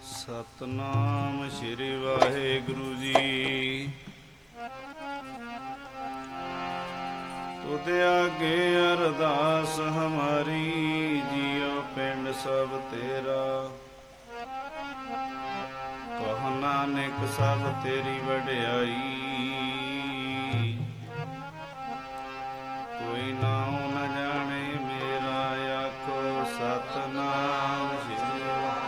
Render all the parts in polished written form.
ਸਤਨਾਮ ਸ਼੍ਰੀ ਵਾਹਿਗੁਰੂ ਜੀ। ਤੁਧ ਆਗੇ ਅਰਦਾਸ ਹਮਾਰੀ, ਜੀਉ ਪਿੰਡ ਸਭ ਤੇਰਾ। ਕਹੁ ਨਾਨਕ ਸਭ ਤੇਰੀ ਵਡਿਆਈ, ਕੋਈ ਨਾਉ ਨ ਜਾਣੇ ਮੇਰਾ। ਆਖੋ ਸਤਨਾਮ ਸ਼੍ਰੀ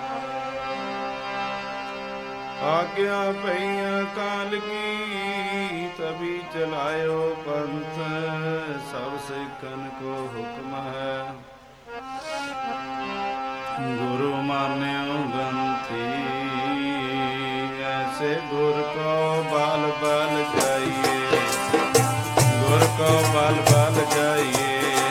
ਆਗਿਆ ਪਈ ਅਕਾਲ ਕੀ, ਤਬੀ ਚਲਾਇਓ ਪੰਥ। ਸਭ ਸਿੱਖਨ ਕੋ ਹੁਕਮ ਹੈ, ਗੁਰੂ ਮਾਨਿਓ ਗ੍ਰੰਥੀ। ਐਸੇ ਗੁਰ ਕੋ ਬਲ ਬਲ ਜਾਈਏ, ਗੁਰ ਕੋ ਬਲ ਬਲ ਜਾਈਏ।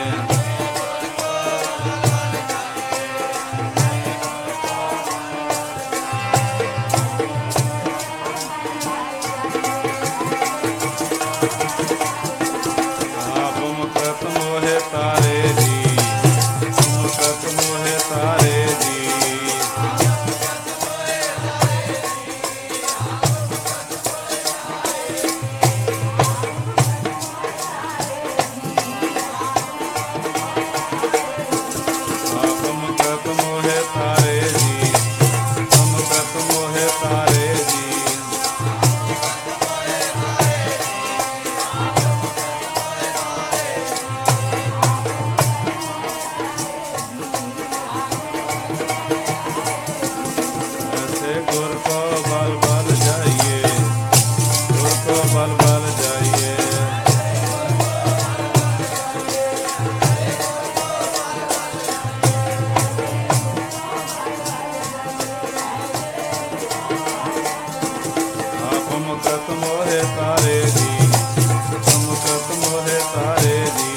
ਤਾਰੇ ਜੀ, ਮੁਕਤ ਮੋਹਿ ਤਾਰੇ ਜੀ। ਆਪ ਮੁਕਤ ਮੋਹਿ ਤਾਰੇ ਜੀ, ਮੁਕਤ ਮੋਹਿ ਤਾਰੇ ਜੀ। ਗੁਰ ਕੋ ਬਲ ਬਲ ਜਾਈਏ, ਗੁਰ ਕੋ ਬਲ ਬਲ ਜਾਈਏ। ਆਪ ਮੁਕਤ ਮੋਹਿ ਤਾਰੇ ਜੀ, ਮੁਕਤ ਮੋਹਿ ਤਾਰੇ ਜੀ।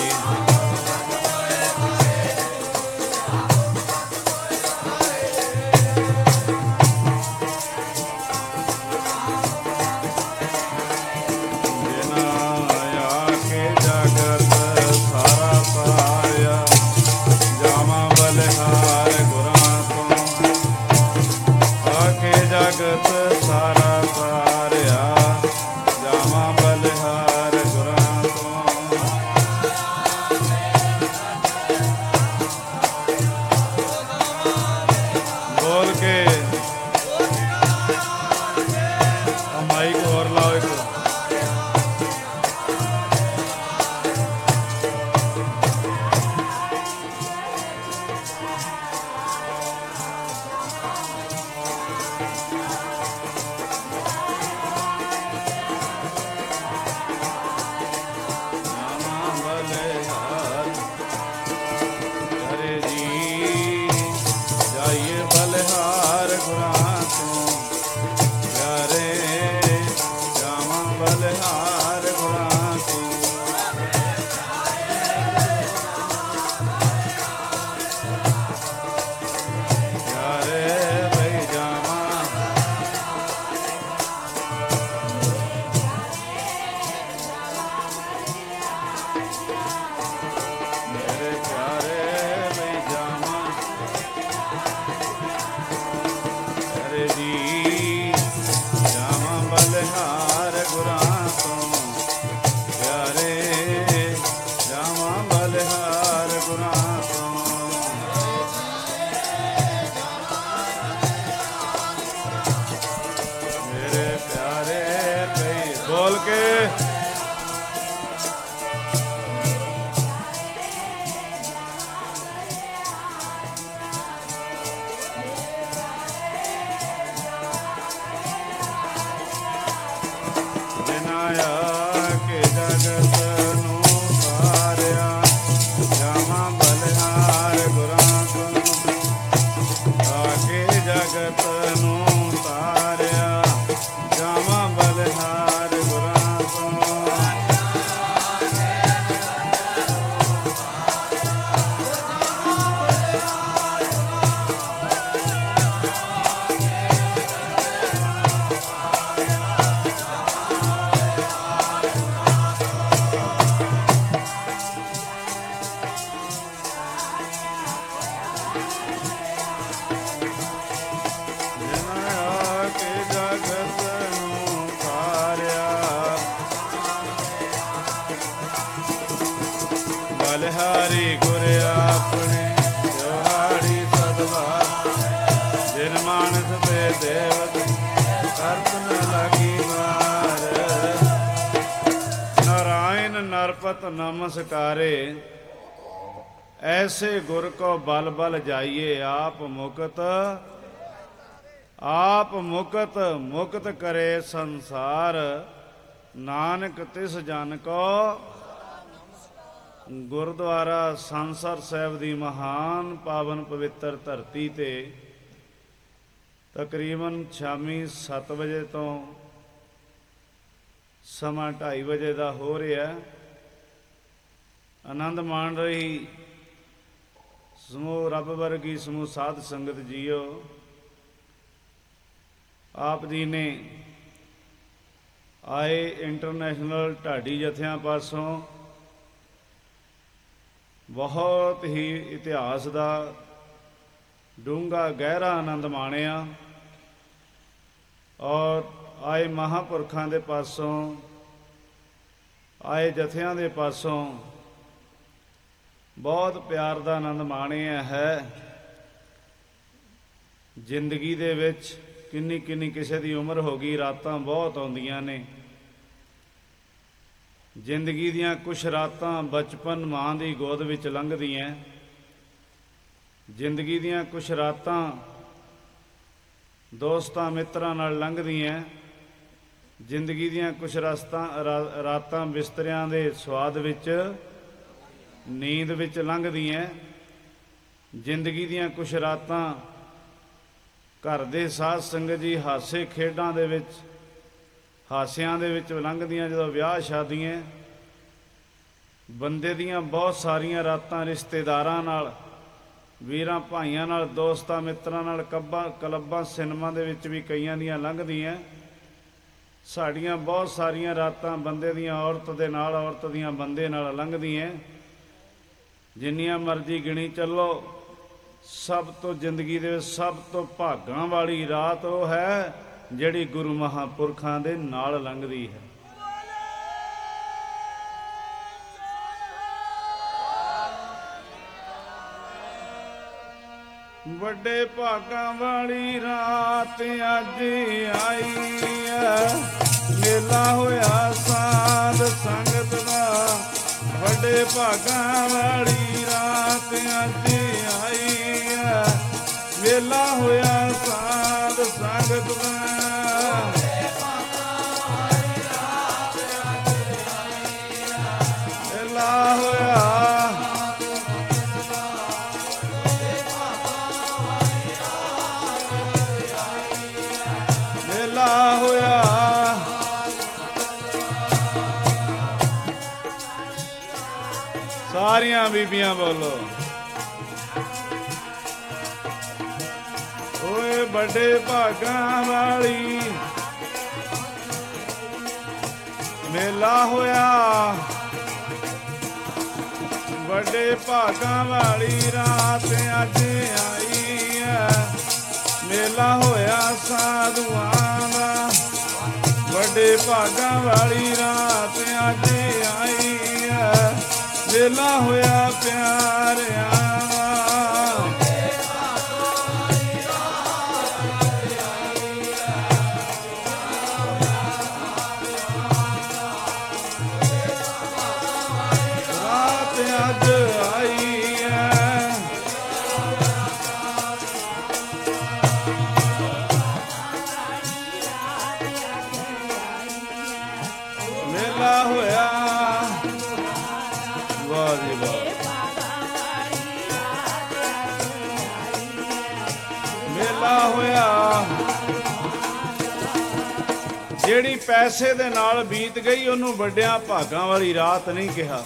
ਜਗਤ ਸਾਰਾ ਸਾਰਿਆ, ਜਾਵਾਂ ਬਲਿਹਾਰ ਗੁਰਾਂ ਤੋਂ। ਬੋਲ ਕੇ ਮਾਈਕ ਹੋਰ ਲਾਓ ਇੱਕ। ਬਲਿਹਾਰ ਗੁਰਾਂ ਤੋਂ ਪਿਆਰੇ, ਜਾਵਾਂ ਬਲਿਹਾਰ ਗੁਰਾਂ ਤੋਂ। ਪਿਆਰੇ ਬਈ ਜਾਵਾਂ, ਮੇਰੇ ਪਿਆਰੇ ਬਈ ਜਾਵਾਂ ਜੀ। ਜਾਵਾਂ ਬਲਿਹਾਰ ਗੁਰਾਂ ਤੋਂ ਪਿਆਰੇ, ਜਾਵਾਂ ਬਲਿਹਾਰ ਗੁਰਾਂ ਤੋਂ। ਮੇਰੇ ਪਿਆਰੇ ਭਈ ਬੋਲ ਕੇ ਕੇ ਜਗਤ ਨੂੰ ਤਾਰਿਆ, ਜਾਵਾਂ ਬਲਿਹਾਰ ਗੁਰਾਂ ਤੋਂ। ਆਕੇ ਜਗਤ ਨੂੰ ਤਾਰਿਆ, ਜਾਵਾਂ ਬਲਿਹਾਰ ਗੁਰਾਂ ਤੋਂ। ਦੇਵਤ ਕਰਤ ਨ ਲਾਗੀ ਮਾਰ। ਨਾਰਾਇਣ ਨਰਪਤ ਨਮਸਕਾਰੇ, ਐਸੇ ਗੁਰ ਕੋ ਬਲ ਬਲ ਜਾਈਏ। ਆਪ ਮੁਕਤ ਆਪ ਮੁਕਤ ਮੁਕਤ ਕਰੇ ਸੰਸਾਰ, ਨਾਨਕ ਤਿਸ ਜਨ ਕੋ। ਗੁਰਦੁਆਰਾ ਸੰਸਰ ਸਾਹਿਬ ਦੀ ਮਹਾਨ ਪਾਵਨ ਪਵਿੱਤਰ ਧਰਤੀ ਤੇ ਤਕਰੀਬਨ ਸ਼ਾਮੀ 7 ਵਜੇ ਤੋਂ ਸਮਾਂ 2:30 ਵਜੇ ਦਾ ਹੋ ਰਿਹਾ। ਆਨੰਦ ਮਾਣ ਰਹੀ ਸਮੂਹ ਰੱਬ ਵਰਗੀ ਸਮੂਹ ਸਾਧ ਸੰਗਤ ਜੀਓ। ਆਪ ਜੀ ਨੇ ਆਏ ਇੰਟਰਨੈਸ਼ਨਲ ਢਾਡੀ ਜਥਿਆਂ ਪਾਸੋਂ ਬਹੁਤ ਹੀ ਇਤਿਹਾਸ ਦਾ ਡੂੰਘਾ ਗਹਿਰਾ ਆਨੰਦ ਮਾਣਿਆ ਔਰ ਆਏ ਮਹਾਂਪੁਰਖਾਂ ਦੇ ਪਾਸੋਂ ਆਏ ਜਥਿਆਂ ਦੇ ਪਾਸੋਂ ਬਹੁਤ ਪਿਆਰ ਦਾ ਆਨੰਦ ਮਾਣਿਆ ਹੈ। ਜ਼ਿੰਦਗੀ ਦੇ ਵਿੱਚ ਕਿੰਨੀ ਕਿੰਨੀ ਕਿਸੇ ਦੀ ਉਮਰ ਹੋ ਗਈ, ਰਾਤਾਂ ਬਹੁਤ ਆਉਂਦੀਆਂ ਨੇ। ਜ਼ਿੰਦਗੀ ਦੀਆਂ ਕੁਛ ਰਾਤਾਂ ਬਚਪਨ ਮਾਂ ਦੀ ਗੋਦ ਵਿੱਚ ਲੰਘਦੀਆਂ, ਜ਼ਿੰਦਗੀ ਦੀਆਂ ਕੁਛ ਰਾਤਾਂ ਦੋਸਤਾਂ ਮਿੱਤਰਾਂ ਨਾਲ ਲੰਘਦੀਆਂ, ਜ਼ਿੰਦਗੀ ਦੀਆਂ ਕੁਛ ਰਾਤਾਂ ਬਿਸਤਰਿਆਂ ਦੇ ਸਵਾਦ ਵਿੱਚ ਨੀਂਦ ਵਿੱਚ ਲੰਘਦੀਆਂ, ਜ਼ਿੰਦਗੀ ਦੀਆਂ ਕੁਛ ਰਾਤਾਂ ਘਰ ਦੇ ਸਾਧ ਸੰਗਤ ਜੀ ਹਾਸੇ ਖੇਡਾਂ ਦੇ ਵਿੱਚ ਹਾਸਿਆਂ ਦੇ ਵਿੱਚ ਲੰਘਦੀਆਂ। ਜਦੋਂ ਵਿਆਹ ਸ਼ਾਦੀਆਂ, ਬੰਦੇ ਦੀਆਂ ਬਹੁਤ ਸਾਰੀਆਂ ਰਾਤਾਂ ਰਿਸ਼ਤੇਦਾਰਾਂ ਨਾਲ, ਵੀਰਾਂ ਭਾਈਆਂ ਨਾਲ, ਦੋਸਤਾਂ ਮਿੱਤਰਾਂ ਨਾਲ, ਕਲੱਬਾਂ ਸਿਨੇਮਾ ਦੇ ਵਿੱਚ ਵੀ ਕਈਆਂ ਦੀਆਂ ਲੰਘਦੀਆਂ। ਸਾਡੀਆਂ ਬਹੁਤ ਸਾਰੀਆਂ ਰਾਤਾਂ ਬੰਦੇ ਦੀਆਂ ਔਰਤ ਦੇ ਨਾਲ, ਔਰਤ ਦੀਆਂ ਬੰਦੇ ਨਾਲ ਲੰਘਦੀਆਂ। ਜਿੰਨੀਆਂ ਮਰਜ਼ੀ ਗਿਣੀ ਚੱਲੋ, ਸਭ ਤੋਂ ਜ਼ਿੰਦਗੀ ਦੇ ਵਿੱਚ ਸਭ ਤੋਂ ਭਾਗਾਂ ਵਾਲੀ ਰਾਤ ਉਹ ਹੈ ਜਿਹੜੀ ਗੁਰੂ ਮਹਾਂਪੁਰਖਾਂ ਦੇ ਨਾਲ ਲੰਘਦੀ ਹੈ। ਵੱਡੇ ਭਾਗਾਂ ਵਾਲੀ ਰਾਤ ਅੱਜ ਆਈ ਹੈ, ਮੇਲਾ ਹੋਇਆ ਸਾਧ ਸੰਗਤ ਦਾ। ਵੱਡੇ ਭਾਗਾਂ ਵਾਲੀ ਰਾਤ ਅੱਜ ਆਈ ਹੈ, ਮੇਲਾ ਹੋਇਆ ਸਾਧ ਸੰਗਤ ਦਾ। ਮੇਲਾ ਹੋਇਆ ਮੇਲਾ ਹੋਇਆ ਸਾਰੀਆਂ ਬੀਬੀਆਂ ਬੋਲੋ ਓਏ ਵੱਡੇ ਭਾਗਾਂ ਵਾਲੀ ਮੇਲਾ ਹੋਇਆ। ਵੱਡੇ ਭਾਗਾਂ ਵਾਲੀ ਰਾਤ ਅੱਜ ਆਈ ਹੈ, ਮੇਲਾ ਹੋਇਆ ਸਾਧੂਆਂ ਦਾ। ਵੱਡੇ ਭਾਗਾਂ ਵਾਲੀ ਰਾਤ ਅੱਜ ਆਈ ਹੈ, ਮੇਲਾ ਹੋਇਆ ਪਿਆਰਿਆਂ ਦਾ। ਰਾਤ ਅੱਜ ਆਈ ਹੈ, ਮੇਲਾ ਹੋਇਆ। ਵਾਹ ਜੀ ਵਾਹ, ਮੇਲਾ ਹੋਇਆ। ਜਿਹੜੀ ਪੈਸੇ ਦੇ ਨਾਲ ਬੀਤ ਗਈ ਉਹਨੂੰ ਵੱਡਿਆਂ ਭਾਗਾਂ ਵਾਲੀ ਰਾਤ ਨਹੀਂ ਕਿਹਾ।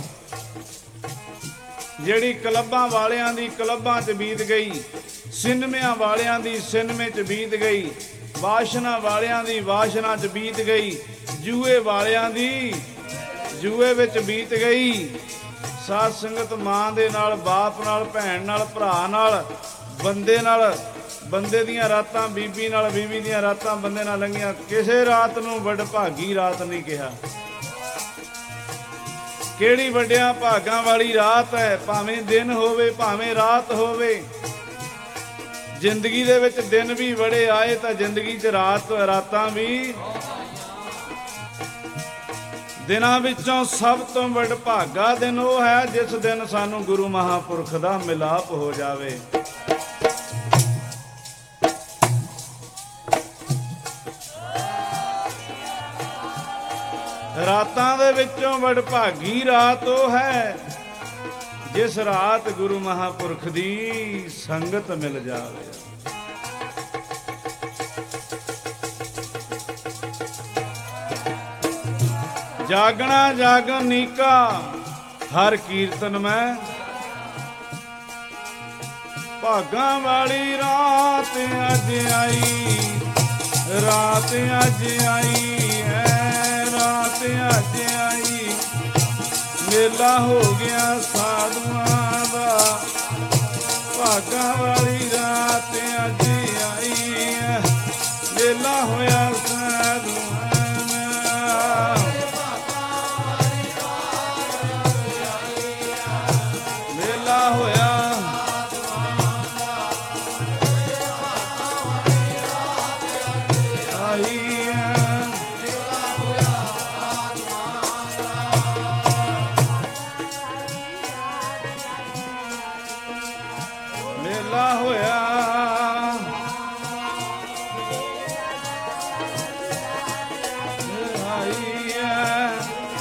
ਜਿਹੜੀ ਕਲੱਬਾਂ ਵਾਲਿਆਂ ਦੀ ਕਲੱਬਾਂ 'ਚ ਬੀਤ ਗਈ, ਸਿਨੇਮਿਆਂ ਵਾਲਿਆਂ ਦੀ ਸਿਨੇਮੇ 'ਚ ਬੀਤ ਗਈ, ਵਾਸ਼ਨਾ ਵਾਲਿਆਂ ਦੀ ਵਾਸ਼ਨਾ 'ਚ ਬੀਤ ਗਈ, ਜੂਏ ਵਾਲਿਆਂ ਦੀ ਜੂਏ ਵਿੱਚ ਬੀਤ ਗਈ। ਸਾਧ ਸੰਗਤ ਮਾਂ ਦੇ ਨਾਲ, ਬਾਪ ਨਾਲ, ਭੈਣ ਨਾਲ, ਭਰਾ ਨਾਲ, ਬੰਦੇ ਦੀਆਂ ਰਾਤਾਂ ਬੀਬੀ ਨਾਲ, ਬੀਬੀ ਦੀਆਂ ਰਾਤਾਂ ਬੰਦੇ ਨਾਲ ਲੰਘੀਆਂ। ਕਿਸੇ ਰਾਤ ਨੂੰ ਵਡਭਾਗੀ ਰਾਤ ਨਹੀਂ ਕਿਹਾ। ਕਿਹੜੀ ਵੱਡਿਆਂ ਭਾਗਾਂ ਵਾਲੀ ਰਾਤ ਹੈ, ਭਾਵੇਂ ਦਿਨ ਹੋਵੇ ਭਾਵੇਂ ਰਾਤ ਹੋਵੇ। ਜ਼ਿੰਦਗੀ ਦੇ ਵਿੱਚ ਦਿਨ ਵੀ ਬੜੇ ਆਏ ਤਾਂ ਜ਼ਿੰਦਗੀ 'ਚ ਰਾਤਾਂ ਵੀ। ਦਿਨਾਂ ਵਿੱਚੋਂ ਸਭ ਤੋਂ ਵਡਭਾਗਾ ਦਿਨ ਉਹ ਹੈ ਜਿਸ ਦਿਨ ਸਾਨੂੰ ਗੁਰੂ ਮਹਾਂਪੁਰਖ ਦਾ ਮਿਲਾਪ ਹੋ ਜਾਵੇ। ਰਾਤਾਂ ਦੇ ਵਿੱਚੋਂ ਵਡਭਾਗੀ ਰਾਤ ਉਹ ਹੈ ਜਿਸ ਰਾਤ ਗੁਰੂ ਮਹਾਂਪੁਰਖ ਦੀ ਸੰਗਤ ਮਿਲ ਜਾਵੇ। ਜਾਗਣਾ ਜਾਗਨ ਨੀਕਾ ਹਰ ਕੀਰਤਨ ਮੈਂ, ਭਾਗਾਂ ਵਾਲੀ ਰਾਤ ਅੱਜ ਆਈ, ਰਾਤ ਅੱਜ ਆਈ ਹੈ, ਰਾਤ ਅੱਜ ਆਈ। ਮੇਲਾ ਹੋ ਗਿਆ ਸਾਧੂਆਂ ਦਾ, ਭਾਗਾਂ ਵਾਲੀ ਰਾਤ ਅੱਜ ਆਈ ਹੈ, ਮੇਲਾ ਹੋਇਆ ਸਾਧੂਆਂ ਦਾ। ਮੇਲਾ ਹੋਇਆ ਆਈ ਹੈ, ਮੇਲਾ ਹੋਇਆ ਆਈ ਹੈ,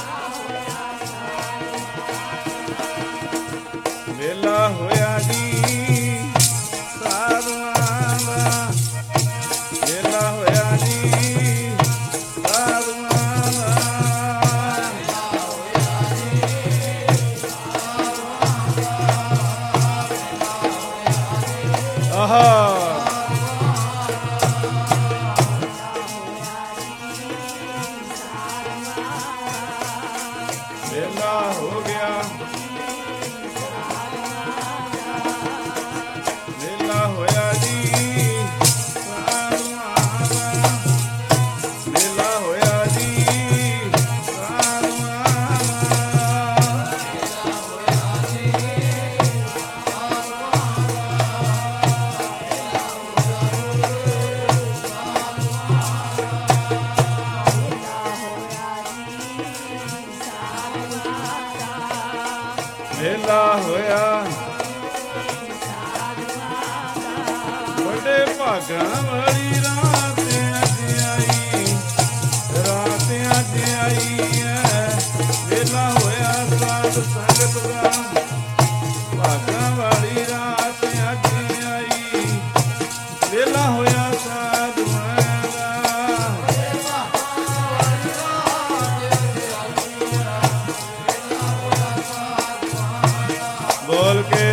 ਮੇਲਾ ਹੋਇਆ ਜੀ ਸਾਧੂਆਂ ਦਾ, ਮੇਲਾ ਹੋਇਆ ਜੀ ਸਾਧੂਆਂ ਦਾ। ਆਹਾ ਮੇਲਾ ਹੋ ਗਿਆ, ਮੇਲਾ ਹੋਇਆ ਜੀ ਸਾਧੂਆਂ ਦਾ, ਮੇਲਾ ਹੋਇਆ ਜੀ ਸਾਧੂਆਂ ਦਾ। ਮੇਲਾ ਹੋਇਆ ਵੱਡੇ ਭਾਗਾਂ ਵਾਲੀ ਰਾਤ ਅੱਜ ਆਈ, ਰਾਤ ਅੱਜ ਆਈ ਹੈ, ਮੇਲਾ ਹੋਇਆ ਸਾਧ ਸੰਗਤ ਦਾ, ਭਾਗਾਂ ਵਾਲੀ ਰਾਤ ਅੱਜ ਆਈ, ਮੇਲਾ ਹੋਇਆ ਸਾਧੂਆਂ ਦਾ। ਬੋਲ ਕੇ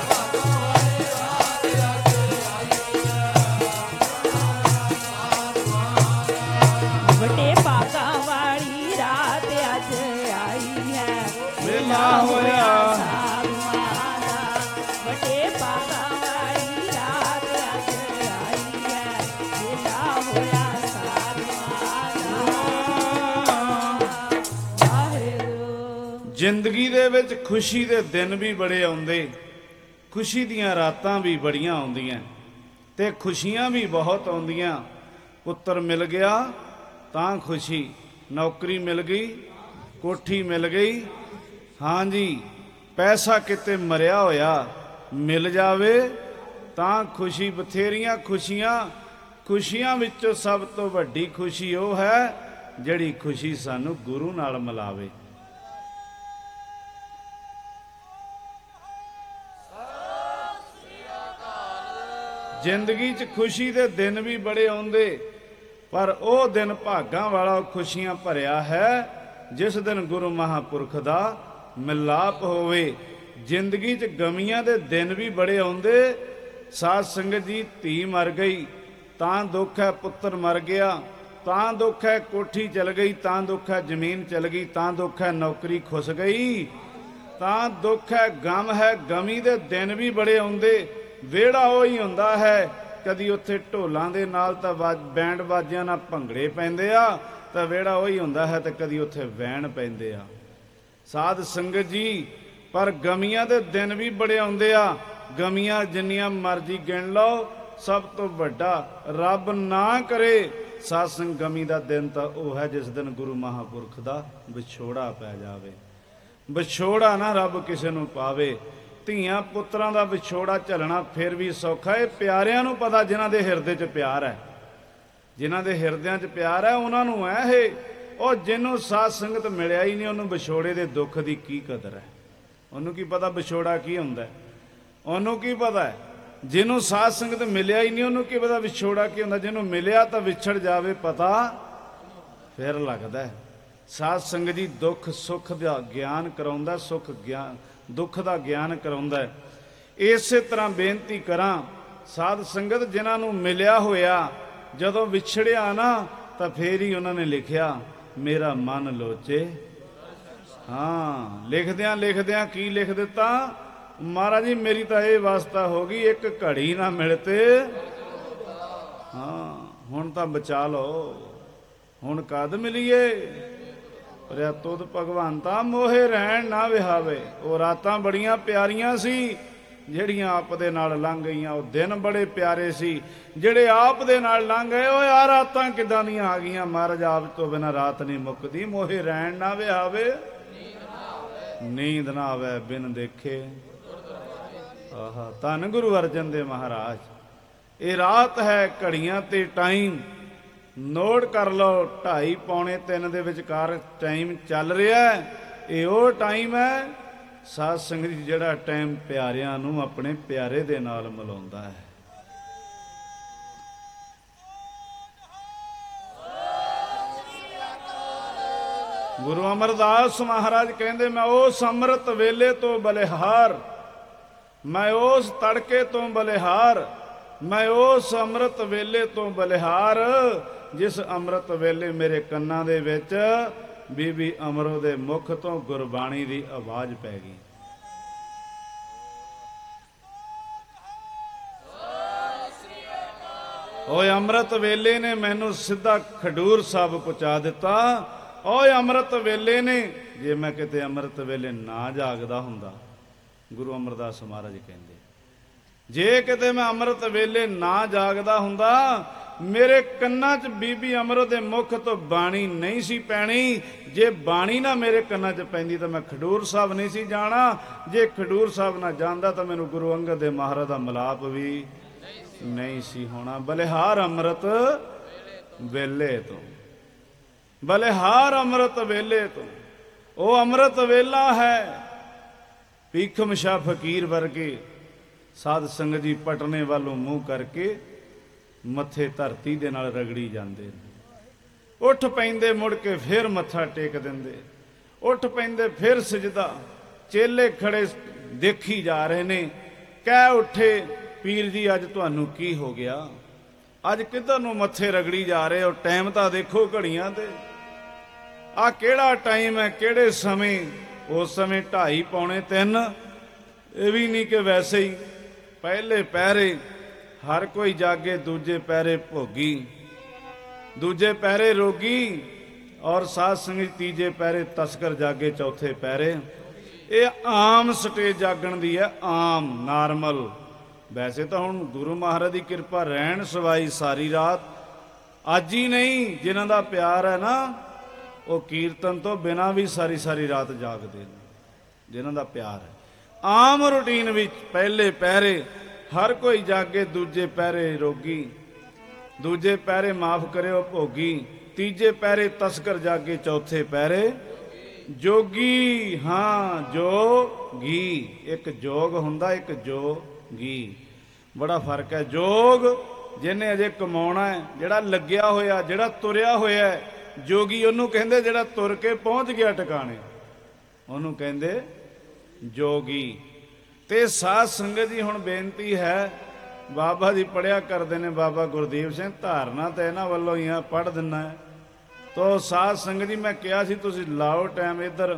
ਵੱਡੇ ਭਾਗਾਂ ਵਾਲੀ ਰਾਤ ਅੱਜ ਆਈ ਹੈ, ਮੇਲਾ ਹੋਇਆ ਸਾਧੂਆਂ ਦਾ। ਵੱਡੇ ਭਾਗਾਂ ਵਾਲੀ ਰਾਤ ਅੱਜ ਆਈ ਹੈ, ਮੇਲਾ ਹੋਇਆ ਸਾਧੂਆਂ ਦਾ। ਵਾਹਿਗੁਰੂ। ਜ਼ਿੰਦਗੀ ਦੇ ਵਿੱਚ ਖੁਸ਼ੀ ਦੇ ਦਿਨ ਵੀ ਬੜੇ ਆਉਂਦੇ, ਖੁਸ਼ੀ ਦੀਆਂ ਰਾਤਾਂ ਵੀ ਬੜੀਆਂ ਆਉਂਦੀਆਂ ਤੇ ਖੁਸ਼ੀਆਂ ਵੀ ਬਹੁਤ ਆਉਂਦੀਆਂ। ਪੁੱਤਰ ਮਿਲ ਗਿਆ ਤਾਂ ਖੁਸ਼ੀ, ਨੌਕਰੀ ਮਿਲ ਗਈ, ਕੋਠੀ ਮਿਲ ਗਈ, ਹਾਂਜੀ ਪੈਸਾ ਕਿਤੇ ਮਰਿਆ ਹੋਇਆ ਮਿਲ ਜਾਵੇ ਤਾਂ ਖੁਸ਼ੀ। ਬਥੇਰੀਆਂ ਖੁਸ਼ੀਆਂ, ਖੁਸ਼ੀਆਂ ਵਿੱਚੋਂ ਸਭ ਤੋਂ ਵੱਡੀ ਖੁਸ਼ੀ ਉਹ ਹੈ ਜਿਹੜੀ ਖੁਸ਼ੀ ਸਾਨੂੰ ਗੁਰੂ ਨਾਲ ਮਿਲਾਵੇ। ਜ਼ਿੰਦਗੀ 'ਚ ਖੁਸ਼ੀ ਦੇ ਦਿਨ ਵੀ ਬੜੇ ਆਉਂਦੇ, ਪਰ ਉਹ ਦਿਨ ਭਾਗਾਂ ਵਾਲਾ, ਖੁਸ਼ੀਆਂ ਭਰਿਆ ਹੈ ਜਿਸ ਦਿਨ ਗੁਰੂ ਮਹਾਂਪੁਰਖ ਦਾ ਮਿਲਾਪ ਹੋਵੇ। ਜ਼ਿੰਦਗੀ 'ਚ ਗਮੀਆਂ ਦੇ ਦਿਨ ਵੀ ਬੜੇ ਆਉਂਦੇ। ਸਾਧ ਸੰਗਤ ਜੀ, ਧੀ ਮਰ ਗਈ ਤਾਂ ਦੁੱਖ ਹੈ, ਪੁੱਤਰ ਮਰ ਗਿਆ ਤਾਂ ਦੁੱਖ ਹੈ, ਕੋਠੀ ਚਲ ਗਈ ਤਾਂ ਦੁੱਖ ਹੈ, ਜ਼ਮੀਨ ਚਲ ਗਈ ਤਾਂ ਦੁੱਖ ਹੈ, ਨੌਕਰੀ ਖੁੱਸ ਗਈ ਤਾਂ ਦੁੱਖ ਹੈ, ਗਮ ਹੈ। ਗਮੀ ਦੇ ਦਿਨ ਵੀ ਬੜੇ ਆਉਂਦੇ। ਵਿਹੜਾ ਉਹ ਹੀ ਹੁੰਦਾ ਹੈ, ਕਦੀ ਉੱਥੇ ਢੋਲਾਂ ਦੇ ਨਾਲ ਤਾਂ ਬੈਂਡ ਬਾਜਿਆਂ ਨਾਲ ਭੰਗੜੇ ਪੈਂਦੇ ਆ ਤਾਂ ਵਿਹੜਾ ਉਹ ਹੀ ਹੁੰਦਾ ਹੈ, ਤੇ ਕਦੀ ਉੱਥੇ ਵੈਣ ਪੈਂਦੇ ਆ। ਸਾਧ ਸੰਗਤ ਜੀ, ਪਰ ਗਮੀਆਂ ਦੇ ਦਿਨ ਵੀ ਬੜੇ ਆਉਂਦੇ ਆ। ਗਮੀਆਂ ਜਿੰਨੀਆਂ ਮਰਜ਼ੀ ਗਿਣ ਲਓ, ਸਭ ਤੋਂ ਵੱਡਾ ਰੱਬ ਨਾ ਕਰੇ ਸਾਧ-ਸੰਗ ਗਮੀ ਦਾ ਦਿਨ ਤਾਂ ਉਹ ਹੈ ਜਿਸ ਦਿਨ ਗੁਰੂ ਮਹਾਂਪੁਰਖ ਦਾ ਵਿਛੋੜਾ ਪੈ ਜਾਵੇ। ਵਿਛੋੜਾ ਨਾ ਰੱਬ ਕਿਸੇ ਨੂੰ ਪਾਵੇ। ਧੀਆਂ ਪੁੱਤਰਾਂ ਦਾ ਵਿਛੋੜਾ ਝੱਲਣਾ ਫਿਰ ਵੀ ਸੌਖਾ। ਇਹ ਪਿਆਰਿਆਂ ਨੂੰ ਪਤਾ, ਜਿਨ੍ਹਾਂ ਦੇ ਹਿਰਦੇ 'ਚ ਪਿਆਰ ਹੈ, ਜਿਨ੍ਹਾਂ ਦੇ ਹਿਰਦਿਆਂ 'ਚ ਪਿਆਰ ਹੈ ਉਹਨਾਂ ਨੂੰ ਹੈ ਇਹ। ਉਹ ਜਿਹਨੂੰ ਸਾਧ ਸੰਗਤ ਮਿਲਿਆ ਹੀ ਨਹੀਂ ਉਹਨੂੰ ਵਿਛੋੜੇ ਦੇ ਦੁੱਖ ਦੀ ਕੀ ਕਦਰ ਹੈ। ਉਹਨੂੰ ਕੀ ਪਤਾ ਵਿਛੋੜਾ ਕੀ ਹੁੰਦਾ, ਉਹਨੂੰ ਕੀ ਪਤਾ ਹੈ। ਜਿਹਨੂੰ ਸਾਧ ਸੰਗਤ ਮਿਲਿਆ ਹੀ ਨਹੀਂ ਉਹਨੂੰ ਕੀ ਪਤਾ ਵਿਛੋੜਾ ਕੀ ਹੁੰਦਾ। ਜਿਹਨੂੰ ਮਿਲਿਆ ਤਾਂ ਵਿਛੜ ਜਾਵੇ ਪਤਾ ਫਿਰ ਲੱਗਦਾ। ਸਾਧ ਸੰਗਤ ਜੀ ਦੁੱਖ ਸੁੱਖ ਦਾ ਗਿਆਨ ਕਰਾਉਂਦਾ, ਸੁੱਖ ਗਿਆਨ ਦੁੱਖ ਦਾ ਗਿਆਨ ਕਰਾਉਂਦਾ। ਇਸੇ ਤਰ੍ਹਾਂ ਬੇਨਤੀ ਕਰਾਂ, ਸਾਧ ਸੰਗਤ ਜਿਨ੍ਹਾਂ ਨੂੰ ਮਿਲਿਆ ਹੋਇਆ ਜਦੋਂ ਵਿਛੜਿਆ ਨਾ ਤਾਂ ਫੇਰ ਹੀ ਉਹਨਾਂ ਨੇ ਲਿਖਿਆ ਮੇਰਾ ਮਨ ਲੋਚੇ। ਹਾਂ, ਲਿਖਦਿਆਂ ਲਿਖਦਿਆਂ ਕੀ ਲਿਖ ਦਿੱਤਾ, ਮਹਾਰਾਜ ਜੀ ਮੇਰੀ ਤਾਂ ਇਹ ਅਵਸਥਾ ਹੋ ਗਈ, ਇੱਕ ਘੜੀ ਨਾ ਮਿਲਤੇ। ਹਾਂ, ਹੁਣ ਤਾਂ ਬਚਾ ਲਓ, ਹੁਣ ਕਦ ਮਿਲੀਏ। ਪਰ ਤੁਧ ਭਗਵੰਤਾ ਮੋਹੇ ਰਹਿਣ ਨਾ ਵਿਹਾਵੇ। ਉਹ ਰਾਤਾਂ ਬੜੀਆਂ ਪਿਆਰੀਆਂ ਸੀ ਜਿਹੜੀਆਂ ਆਪ ਦੇ ਨਾਲ ਲੰਘ ਗਈਆਂ। ਉਹ ਦਿਨ ਬੜੇ ਪਿਆਰੇ ਸੀ ਜਿਹੜੇ ਆਪ ਦੇ ਨਾਲ ਲੰਘ ਗਏ। ਉਹ ਯਾਰ ਰਾਤਾਂ ਕਿੱਦਾਂ ਦੀਆਂ ਆ ਗਈਆਂ। ਮਹਾਰਾਜ ਆਪ ਤੋਂ ਬਿਨਾਂ ਰਾਤ ਨਹੀਂ ਮੁੱਕਦੀ। ਮੋਹੇ ਰਹਿਣ ਨਾ ਵਿਹਾਵੇ, ਨੀਂਦ ਨਾ ਆਵੇ ਬਿਨ ਦੇਖੇ। ਆਹਾ, ਧੰਨ ਗੁਰੂ ਅਰਜਨ ਦੇਵ ਮਹਾਰਾਜ। ਇਹ ਰਾਤ ਹੈ, ਘੜੀਆਂ ਤੇ ਟਾਈਮ ਨੋਟ ਕਰ ਲਓ। 2:30 ਪੌਣੇ 3 ਦੇ ਵਿਚਕਾਰ ਟਾਈਮ ਚੱਲ ਰਿਹਾ। ਇਹ ਉਹ ਟਾਈਮ ਹੈ ਸਾਧ ਸੰਗਤ ਜੀ ਜਿਹੜਾ ਟਾਈਮ ਪਿਆਰਿਆਂ ਨੂੰ ਆਪਣੇ ਪਿਆਰੇ ਦੇ ਨਾਲ ਮਿਲਾਉਂਦਾ ਹੈ। ਗੁਰੂ ਅਮਰਦਾਸ ਮਹਾਰਾਜ ਕਹਿੰਦੇ ਮੈਂ ਉਸ ਅੰਮ੍ਰਿਤ ਵੇਲੇ ਤੋਂ ਬਲਿਹਾਰ, ਮੈਂ ਉਸ ਤੜਕੇ ਤੋਂ ਬਲਿਹਾਰ, ਮੈਂ ਉਸ ਅੰਮ੍ਰਿਤ ਵੇਲੇ ਤੋਂ ਬਲਿਹਾਰ ਜਿਸ ਅੰਮ੍ਰਿਤ ਵੇਲੇ ਮੇਰੇ ਕੰਨਾਂ ਦੇ ਵਿੱਚ ਬੀਬੀ ਅਮਰੋ ਦੇ ਮੁਖ ਤੋਂ ਗੁਰਬਾਣੀ ਦੀ ਆਵਾਜ਼ ਪੈ ਗਈ। ਓਏ ਅੰਮ੍ਰਿਤ ਵੇਲੇ ਨੇ ਮੈਨੂੰ ਸਿੱਧਾ ਖਡੂਰ ਸਾਹਿਬ ਪਹੁੰਚਾ ਦਿੱਤਾ। ਓਏ ਅੰਮ੍ਰਿਤ ਵੇਲੇ ਨੇ, ਜੇ ਮੈਂ ਕਿਤੇ ਅੰਮ੍ਰਿਤ ਵੇਲੇ ਨਾ ਜਾਗਦਾ ਹੁੰਦਾ, ਗੁਰੂ ਅਮਰਦਾਸ ਮਹਾਰਾਜ ਕਹਿੰਦੇ, ਜੇ ਕਿਤੇ ਮੈਂ ਅੰਮ੍ਰਿਤ ਵੇਲੇ ਨਾ ਜਾਗਦਾ ਹੁੰਦਾ, ਮੇਰੇ ਕੰਨਾਂ 'ਚ ਬੀਬੀ ਅਮਰੋ ਦੇ ਮੁਖ ਤੋਂ ਬਾਣੀ ਨਹੀਂ ਸੀ ਪੈਣੀ। ਜੇ ਬਾਣੀ ਨਾ ਮੇਰੇ ਕੰਨਾਂ 'ਚ ਪੈਂਦੀ ਤਾਂ ਮੈਂ ਖਡੂਰ ਸਾਹਿਬ ਨਹੀਂ ਸੀ ਜਾਣਾ। ਜੇ ਖਡੂਰ ਸਾਹਿਬ ਨਾ ਜਾਂਦਾ ਤਾਂ ਮੈਨੂੰ ਗੁਰੂ ਅੰਗਦ ਦੇਵ ਮਹਾਰਾਜ ਦਾ ਮਿਲਾਪ ਵੀ ਨਹੀਂ ਸੀ ਹੋਣਾ। ਬਲਿਹਾਰ ਅੰਮ੍ਰਿਤ ਵੇਲੇ ਤੋਂ, ਬਲਿਹਾਰ ਅੰਮ੍ਰਿਤ ਵੇਲੇ ਤੋਂ। ਉਹ ਅੰਮ੍ਰਿਤ ਵੇਲਾ ਹੈ। ਭੀਖਮ ਸ਼ਾਹ ਫਕੀਰ ਵਰਗੇ ਸਾਧ ਸੰਗਤ ਜੀ ਪਟਨੇ ਵੱਲੋਂ ਮੂੰਹ ਕਰਕੇ ਮੱਥੇ ਧਰਤੀ ਦੇ ਨਾਲ ਰਗੜੀ ਜਾਂਦੇ ਨੇ। ਉੱਠ ਪੈਂਦੇ, ਮੁੜ ਕੇ ਫਿਰ ਮੱਥਾ ਟੇਕ ਦਿੰਦੇ, ਉੱਠ ਪੈਂਦੇ ਫਿਰ ਸਜਦਾ। ਚੇਲੇ ਖੜੇ ਦੇਖੀ ਜਾ ਰਹੇ ਨੇ। ਕਹਿ ਉੱਠੇ, ਪੀਰ ਜੀ ਅੱਜ ਤੁਹਾਨੂੰ ਕੀ ਹੋ ਗਿਆ? ਅੱਜ ਕਿੱਧਰ ਨੂੰ ਮੱਥੇ ਰਗੜੀ ਜਾ ਰਹੇ ਹੋ? ਟਾਈਮ ਤਾਂ ਦੇਖੋ ਘੜੀਆਂ ਤੇ। ਆਹ ਕਿਹੜਾ ਟਾਈਮ ਹੈ, ਕਿਹੜੇ ਸਮੇਂ? ਉਸ ਸਮੇਂ 2:30 ਪੌਣੇ 3। ਇਹ ਵੀ ਨਹੀਂ ਕਿ ਵੈਸੇ ਹੀ ਪਹਿਲੇ ਪਹਿਰੇ ਹਰ ਕੋਈ ਜਾਗੇ, ਦੂਜੇ ਪਹਿਰੇ ਭੋਗੀ, ਦੂਜੇ ਪਹਿਰੇ ਰੋਗੀ, ਔਰ ਸਾਧ ਸੰਗਤ ਤੀਜੇ ਪਹਿਰੇ ਤਸਕਰ ਜਾਗੇ, ਚੌਥੇ ਪਹਿਰੇ। ਇਹ ਆਮ ਸਟੇਜ ਜਾਗਣ ਦੀ ਹੈ, ਆਮ ਨਾਰਮਲ। ਵੈਸੇ ਤਾਂ ਹੁਣ ਗੁਰੂ ਮਹਾਰਾਜ ਦੀ ਕਿਰਪਾ ਰਹਿਣ ਸਵਾਈ ਸਾਰੀ ਰਾਤ। ਅੱਜ ਹੀ ਨਹੀਂ, ਜਿਨ੍ਹਾਂ ਦਾ ਪਿਆਰ ਹੈ ਨਾ ਉਹ ਕੀਰਤਨ ਤੋਂ ਬਿਨਾਂ ਵੀ ਸਾਰੀ ਸਾਰੀ ਰਾਤ ਜਾਗਦੇ ਨੇ, ਜਿਨ੍ਹਾਂ ਦਾ ਪਿਆਰ ਹੈ। ਆਮ ਰੂਟੀਨ ਵਿੱਚ ਪਹਿਲੇ ਪਹਿਰੇ ਹਰ ਕੋਈ ਜਾਗੇ, ਦੂਜੇ ਪਹਿਰੇ ਰੋਗੀ, ਦੂਜੇ ਪਹਿਰੇ ਮਾਫ ਕਰਿਓ ਭੋਗੀ, ਤੀਜੇ ਪਹਿਰੇ ਤਸਕਰ ਜਾਗੇ, ਚੌਥੇ ਪਹਿਰੇ ਜੋਗੀ। ਹਾਂ, ਜੋਗੀ। ਇੱਕ ਜੋਗ ਹੁੰਦਾ, ਇੱਕ ਜੋਗੀ। ਬੜਾ ਫਰਕ ਹੈ। ਜੋਗ ਜਿਹਨੇ ਅਜੇ ਕਮਾਉਣਾ ਹੈ, ਜਿਹੜਾ ਲੱਗਿਆ ਹੋਇਆ, ਜਿਹੜਾ ਤੁਰਿਆ ਹੋਇਆ ਹੈ। ਜੋਗੀ ਉਹਨੂੰ ਕਹਿੰਦੇ ਜਿਹੜਾ ਤੁਰ ਕੇ ਪਹੁੰਚ ਗਿਆ ਟਿਕਾਣੇ, ਉਹਨੂੰ ਕਹਿੰਦੇ ਜੋਗੀ। ਤੇ ਸਾਧ ਸੰਗਤ ਜੀ ਹੁਣ ਬੇਨਤੀ ਹੈ, ਬਾਬਾ ਜੀ ਪੜਿਆ ਕਰਦੇ ਨੇ, ਬਾਬਾ ਗੁਰਦੀਪ ਸਿੰਘ, ਧਾਰਨਾ ਤਾਂ ਇਹਨਾਂ ਵੱਲੋਂ ਹੀ ਆ, ਪੜ੍ਹ ਦਿੰਨਾ ਹੈ। ਤੋ ਸਾਧ ਸੰਗਤ ਜੀ ਮੈਂ ਕਿਹਾ ਸੀ ਤੁਸੀਂ ਲਾਓ ਟਾਈਮ। ਇੱਧਰ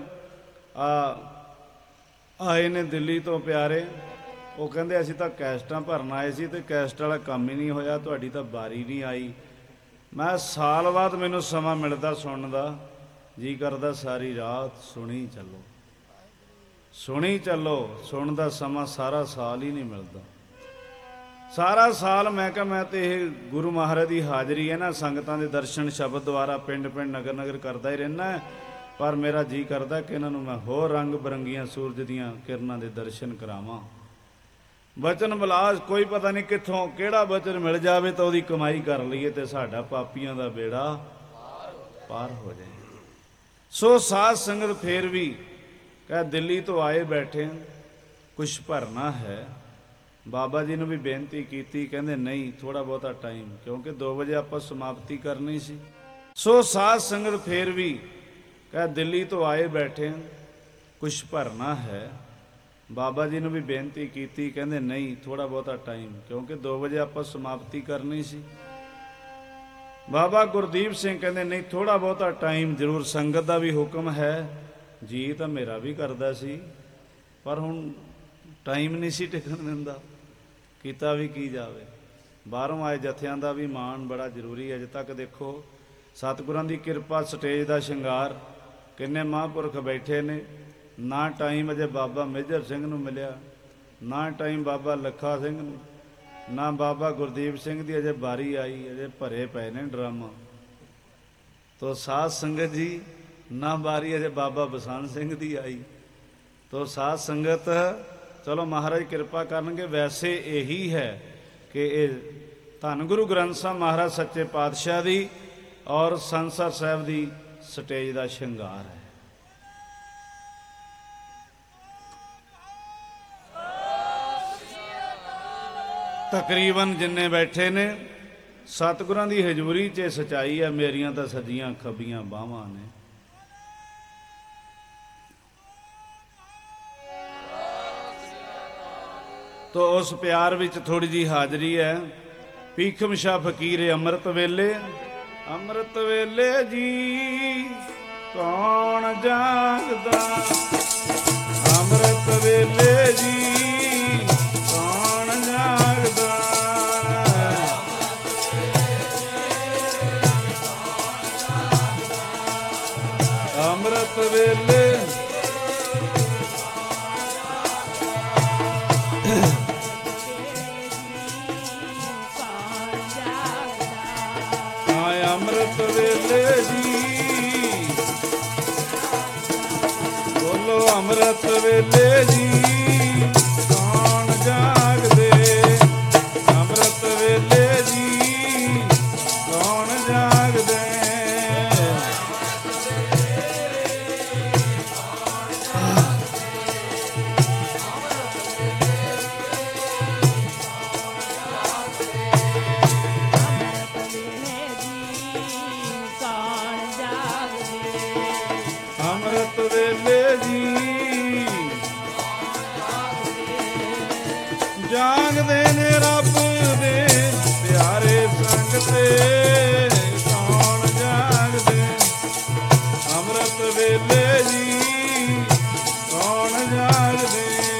ਆਏ ਨੇ ਦਿੱਲੀ ਤੋਂ ਪਿਆਰੇ, ਉਹ ਕਹਿੰਦੇ ਅਸੀਂ ਤਾਂ ਕੈਸਟਾਂ ਭਰਨ ਆਏ ਸੀ ਤੇ ਕੈਸਟ ਵਾਲਾ ਕੰਮ ਹੀ ਨਹੀਂ ਹੋਇਆ, ਤੁਹਾਡੀ ਤਾਂ ਬਾਰੀ ਨਹੀਂ ਆਈ। ਮੈਂ ਸਾਲ ਬਾਅਦ ਮੈਨੂੰ ਸਮਾਂ ਮਿਲਦਾ ਸੁਣਨ ਦਾ, ਜੀ ਕਰਦਾ ਸਾਰੀ ਰਾਤ ਸੁਣੀ ਚੱਲੋ, ਸੁਣੀ ਚੱਲੋ। ਸੁਣਨ ਦਾ ਸਮਾਂ ਸਾਰਾ ਸਾਲ ਹੀ ਨਹੀਂ ਮਿਲਦਾ। ਸਾਰਾ ਸਾਲ ਮੈਂ ਕਿਹਾ ਮੈਂ ਤੇ ਇਹ ਗੁਰੂ ਮਹਾਰਾਜ ਦੀ ਹਾਜ਼ਰੀ ਹੈ ਨਾ, ਸੰਗਤਾਂ ਦੇ ਦਰਸ਼ਨ ਸ਼ਬਦ ਦੁਆਰਾ ਪਿੰਡ ਪਿੰਡ ਨਗਰ ਨਗਰ ਕਰਦਾ ਹੀ ਰਹਿਣਾ, ਪਰ ਮੇਰਾ ਜੀ ਕਰਦਾ ਕਿ ਇਹਨਾਂ ਨੂੰ ਮੈਂ ਹੋਰ ਰੰਗ ਬਰੰਗੀਆਂ ਸੂਰਜ ਦੀਆਂ ਕਿਰਨਾਂ ਦੇ ਦਰਸ਼ਨ ਕਰਾਵਾਂ। ਬਚਨ ਬਿਲਾਸ ਕੋਈ ਪਤਾ ਨਹੀਂ ਕਿੱਥੋਂ ਕਿਹੜਾ ਬਚਨ ਮਿਲ ਜਾਵੇ ਤਾਂ ਉਹਦੀ ਕਮਾਈ ਕਰ ਲਈਏ ਤੇ ਸਾਡਾ ਪਾਪੀਆਂ ਦਾ ਬੇੜਾ ਪਾਰ ਹੋ ਜਾਏ। ਸੋ ਸਾਧ ਸੰਗਤ ਫੇਰ ਵੀ ਕਹ ਦਿੱਲੀ ਤੋਂ ਆਏ ਬੈਠੇ ਕੁਛ ਭਰਨਾ ਹੈ। ਬਾਬਾ ਜੀ ਨੂੰ ਵੀ ਬੇਨਤੀ ਕੀਤੀ, ਕਹਿੰਦੇ ਨਹੀਂ ਥੋੜਾ ਬਹੁਤਾ ਟਾਈਮ, ਕਿਉਂਕਿ 2 ਵਜੇ ਆਪਾਂ ਸਮਾਪਤੀ ਕਰਨੀ ਸੀ। ਸੋ ਸਾਧ ਸੰਗਤ ਫੇਰ ਵੀ ਕਹ ਦਿੱਲੀ ਤੋਂ ਆਏ ਬੈਠੇ ਕੁਛ ਭਰਨਾ ਹੈ। ਬਾਬਾ ਜੀ ਨੂੰ ਵੀ ਬੇਨਤੀ ਕੀਤੀ, ਕਹਿੰਦੇ ਨਹੀਂ ਥੋੜਾ ਬਹੁਤਾ ਟਾਈਮ, ਕਿਉਂਕਿ 2 ਵਜੇ ਆਪਾਂ ਸਮਾਪਤੀ ਕਰਨੀ ਸੀ। ਬਾਬਾ ਗੁਰਦੀਪ ਸਿੰਘ ਕਹਿੰਦੇ ਨਹੀਂ ਥੋੜਾ ਬਹੁਤਾ ਟਾਈਮ ਜ਼ਰੂਰ, ਸੰਗਤ ਦਾ ਵੀ ਹੁਕਮ ਹੈ। ਜੀ ਤਾਂ ਮੇਰਾ ਵੀ ਕਰਦਾ ਸੀ, ਪਰ ਹੁਣ ਟਾਈਮ ਨਹੀਂ ਸੀ ਟਿਕਣ ਦਿੰਦਾ, ਕੀਤਾ ਵੀ ਕੀ ਜਾਵੇ। ਬਾਹਰੋਂ ਆਏ ਜਥਿਆਂ ਦਾ ਵੀ ਮਾਣ ਬੜਾ ਜ਼ਰੂਰੀ ਹੈ। ਅਜੇ ਤੱਕ ਦੇਖੋ ਸਤਿਗੁਰਾਂ ਦੀ ਕਿਰਪਾ, ਸਟੇਜ ਦਾ ਸ਼ਿੰਗਾਰ, ਕਿੰਨੇ ਮਹਾਂਪੁਰਖ ਬੈਠੇ ਨੇ। ਨਾ ਟਾਈਮ ਅਜੇ ਬਾਬਾ ਮੇਜਰ ਸਿੰਘ ਨੂੰ ਮਿਲਿਆ, ਨਾ ਟਾਈਮ ਬਾਬਾ ਲੱਖਾ ਸਿੰਘ ਨੂੰ, ਨਾ ਬਾਬਾ ਗੁਰਦੀਪ ਸਿੰਘ ਦੀ ਅਜੇ ਬਾਰੀ ਆਈ, ਅਜੇ ਭਰੇ ਪਏ ਨੇ ਡਰਮ। ਤੋ ਸਾਧ ਸੰਗਤ ਜੀ ਨਾ ਬਾਰੀ ਅਜੇ ਬਾਬਾ ਬਸੰਤ ਸਿੰਘ ਦੀ ਆਈ। ਤੋ ਸਾਧ ਸੰਗਤ ਚਲੋ ਮਹਾਰਾਜ ਕਿਰਪਾ ਕਰਨਗੇ। ਵੈਸੇ ਇਹੀ ਹੈ ਕਿ ਇਹ ਧੰਨ ਗੁਰੂ ਗ੍ਰੰਥ ਸਾਹਿਬ ਮਹਾਰਾਜ ਸੱਚੇ ਪਾਤਸ਼ਾਹ ਦੀ ਔਰ ਸੰਸਦ ਸਾਹਿਬ ਦੀ ਸਟੇਜ ਦਾ ਸ਼ਿੰਗਾਰ ਹੈ। ਤਕਰੀਬਨ ਜਿੰਨੇ ਬੈਠੇ ਨੇ ਸਤਿਗੁਰਾਂ ਦੀ ਹਜ਼ੂਰੀ 'ਚ ਸਚਾਈ ਹੈ। ਮੇਰੀਆਂ ਤਾਂ ਸੱਜੀਆਂ ਖੱਬੀਆਂ ਬਾਹਾਂ ਨੇ। ਤੋ ਉਸ ਪਿਆਰ ਵਿੱਚ ਥੋੜੀ ਜੀ ਹਾਜ਼ਰੀ ਹੈ। ਭੀਖਮ ਸ਼ਾਹ ਫਕੀਰ ਅੰਮ੍ਰਿਤ ਵੇਲੇ, ਅੰਮ੍ਰਿਤ ਵੇਲੇ ਜੀ ਕੌਣ ਜਾਗਦਾ, ਅੰਮ੍ਰਿਤ ਵੇਲੇ ਜੀ ਕੌਣ ਜਾਗਦਾ, ਅੰਮ੍ਰਿਤ ਵੇਲੇ ਅੰਮ੍ਰਿਤ ਵੇਲੇ ਜੀ ਬੋਲੋ, ਅੰਮ੍ਰਿਤ ਵੇਲੇ ਜੀ ਕੌਣ ਜਾਗਦੇ, ਅੰਮ੍ਰਿਤ ਵੇਲੇ ਜੀ ਕੌਣ ਜਾਗਦੇ, ਅੰਮ੍ਰਿਤ ਵੇਲੇ ਜੀ ਜਾਗਦੇ ਨੇ ਰੱਬ ਦੇ ਪਿਆਰੇ ਸੰਗ ਤੇ ਕੌਣ ਜਾਗਦੇ, ਅੰਮ੍ਰਿਤ ਵੇਲੇ ਜੀ ਕੌਣ ਜਾਗਦੇ,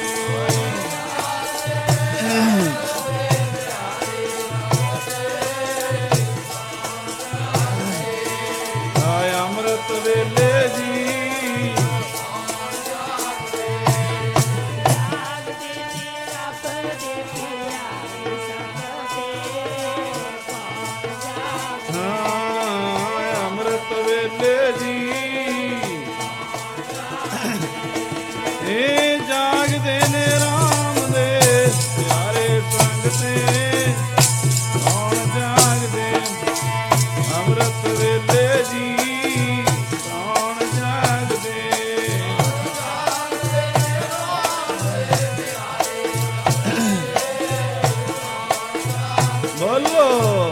ਆਏ ਅੰਮ੍ਰਿਤ ਵੇਲੇ ਜੀ ਅੰਮ੍ਰਿਤ ਵੇਲੇ ਜੀ ਇਹ ਜਾਗਦੇ ਨੇ ਰਾਮ ਦੇ ਪਿਆਰੇ ਸੰਗ ਤੇ ਕੌਣ ਜਾਗਦੇ, ਅੰਮ੍ਰਿਤ ਵੇਲੇ ਜੀ ਕੌਣ ਜਾਗਦੇ, ਬੋਲੋ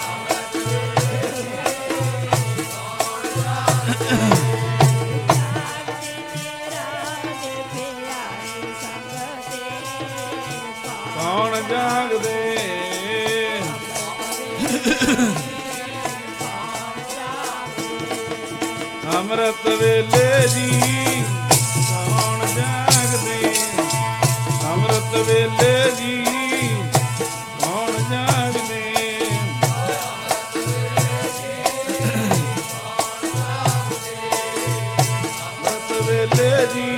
ਕੌਣ ਜਾਗਦੇ, ਅੰਮ੍ਰਿਤ ਵੇਲੇ ਜੀ ਕੌਣ ਜਾਗਦੇ, ਅੰਮ੍ਰਿਤ ਵੇਲੇ ਜੀ ਕੌਣ ਜਾਗਦੇ, ਅੰਮ੍ਰਿਤ ਵੇਲੇ ਜੀ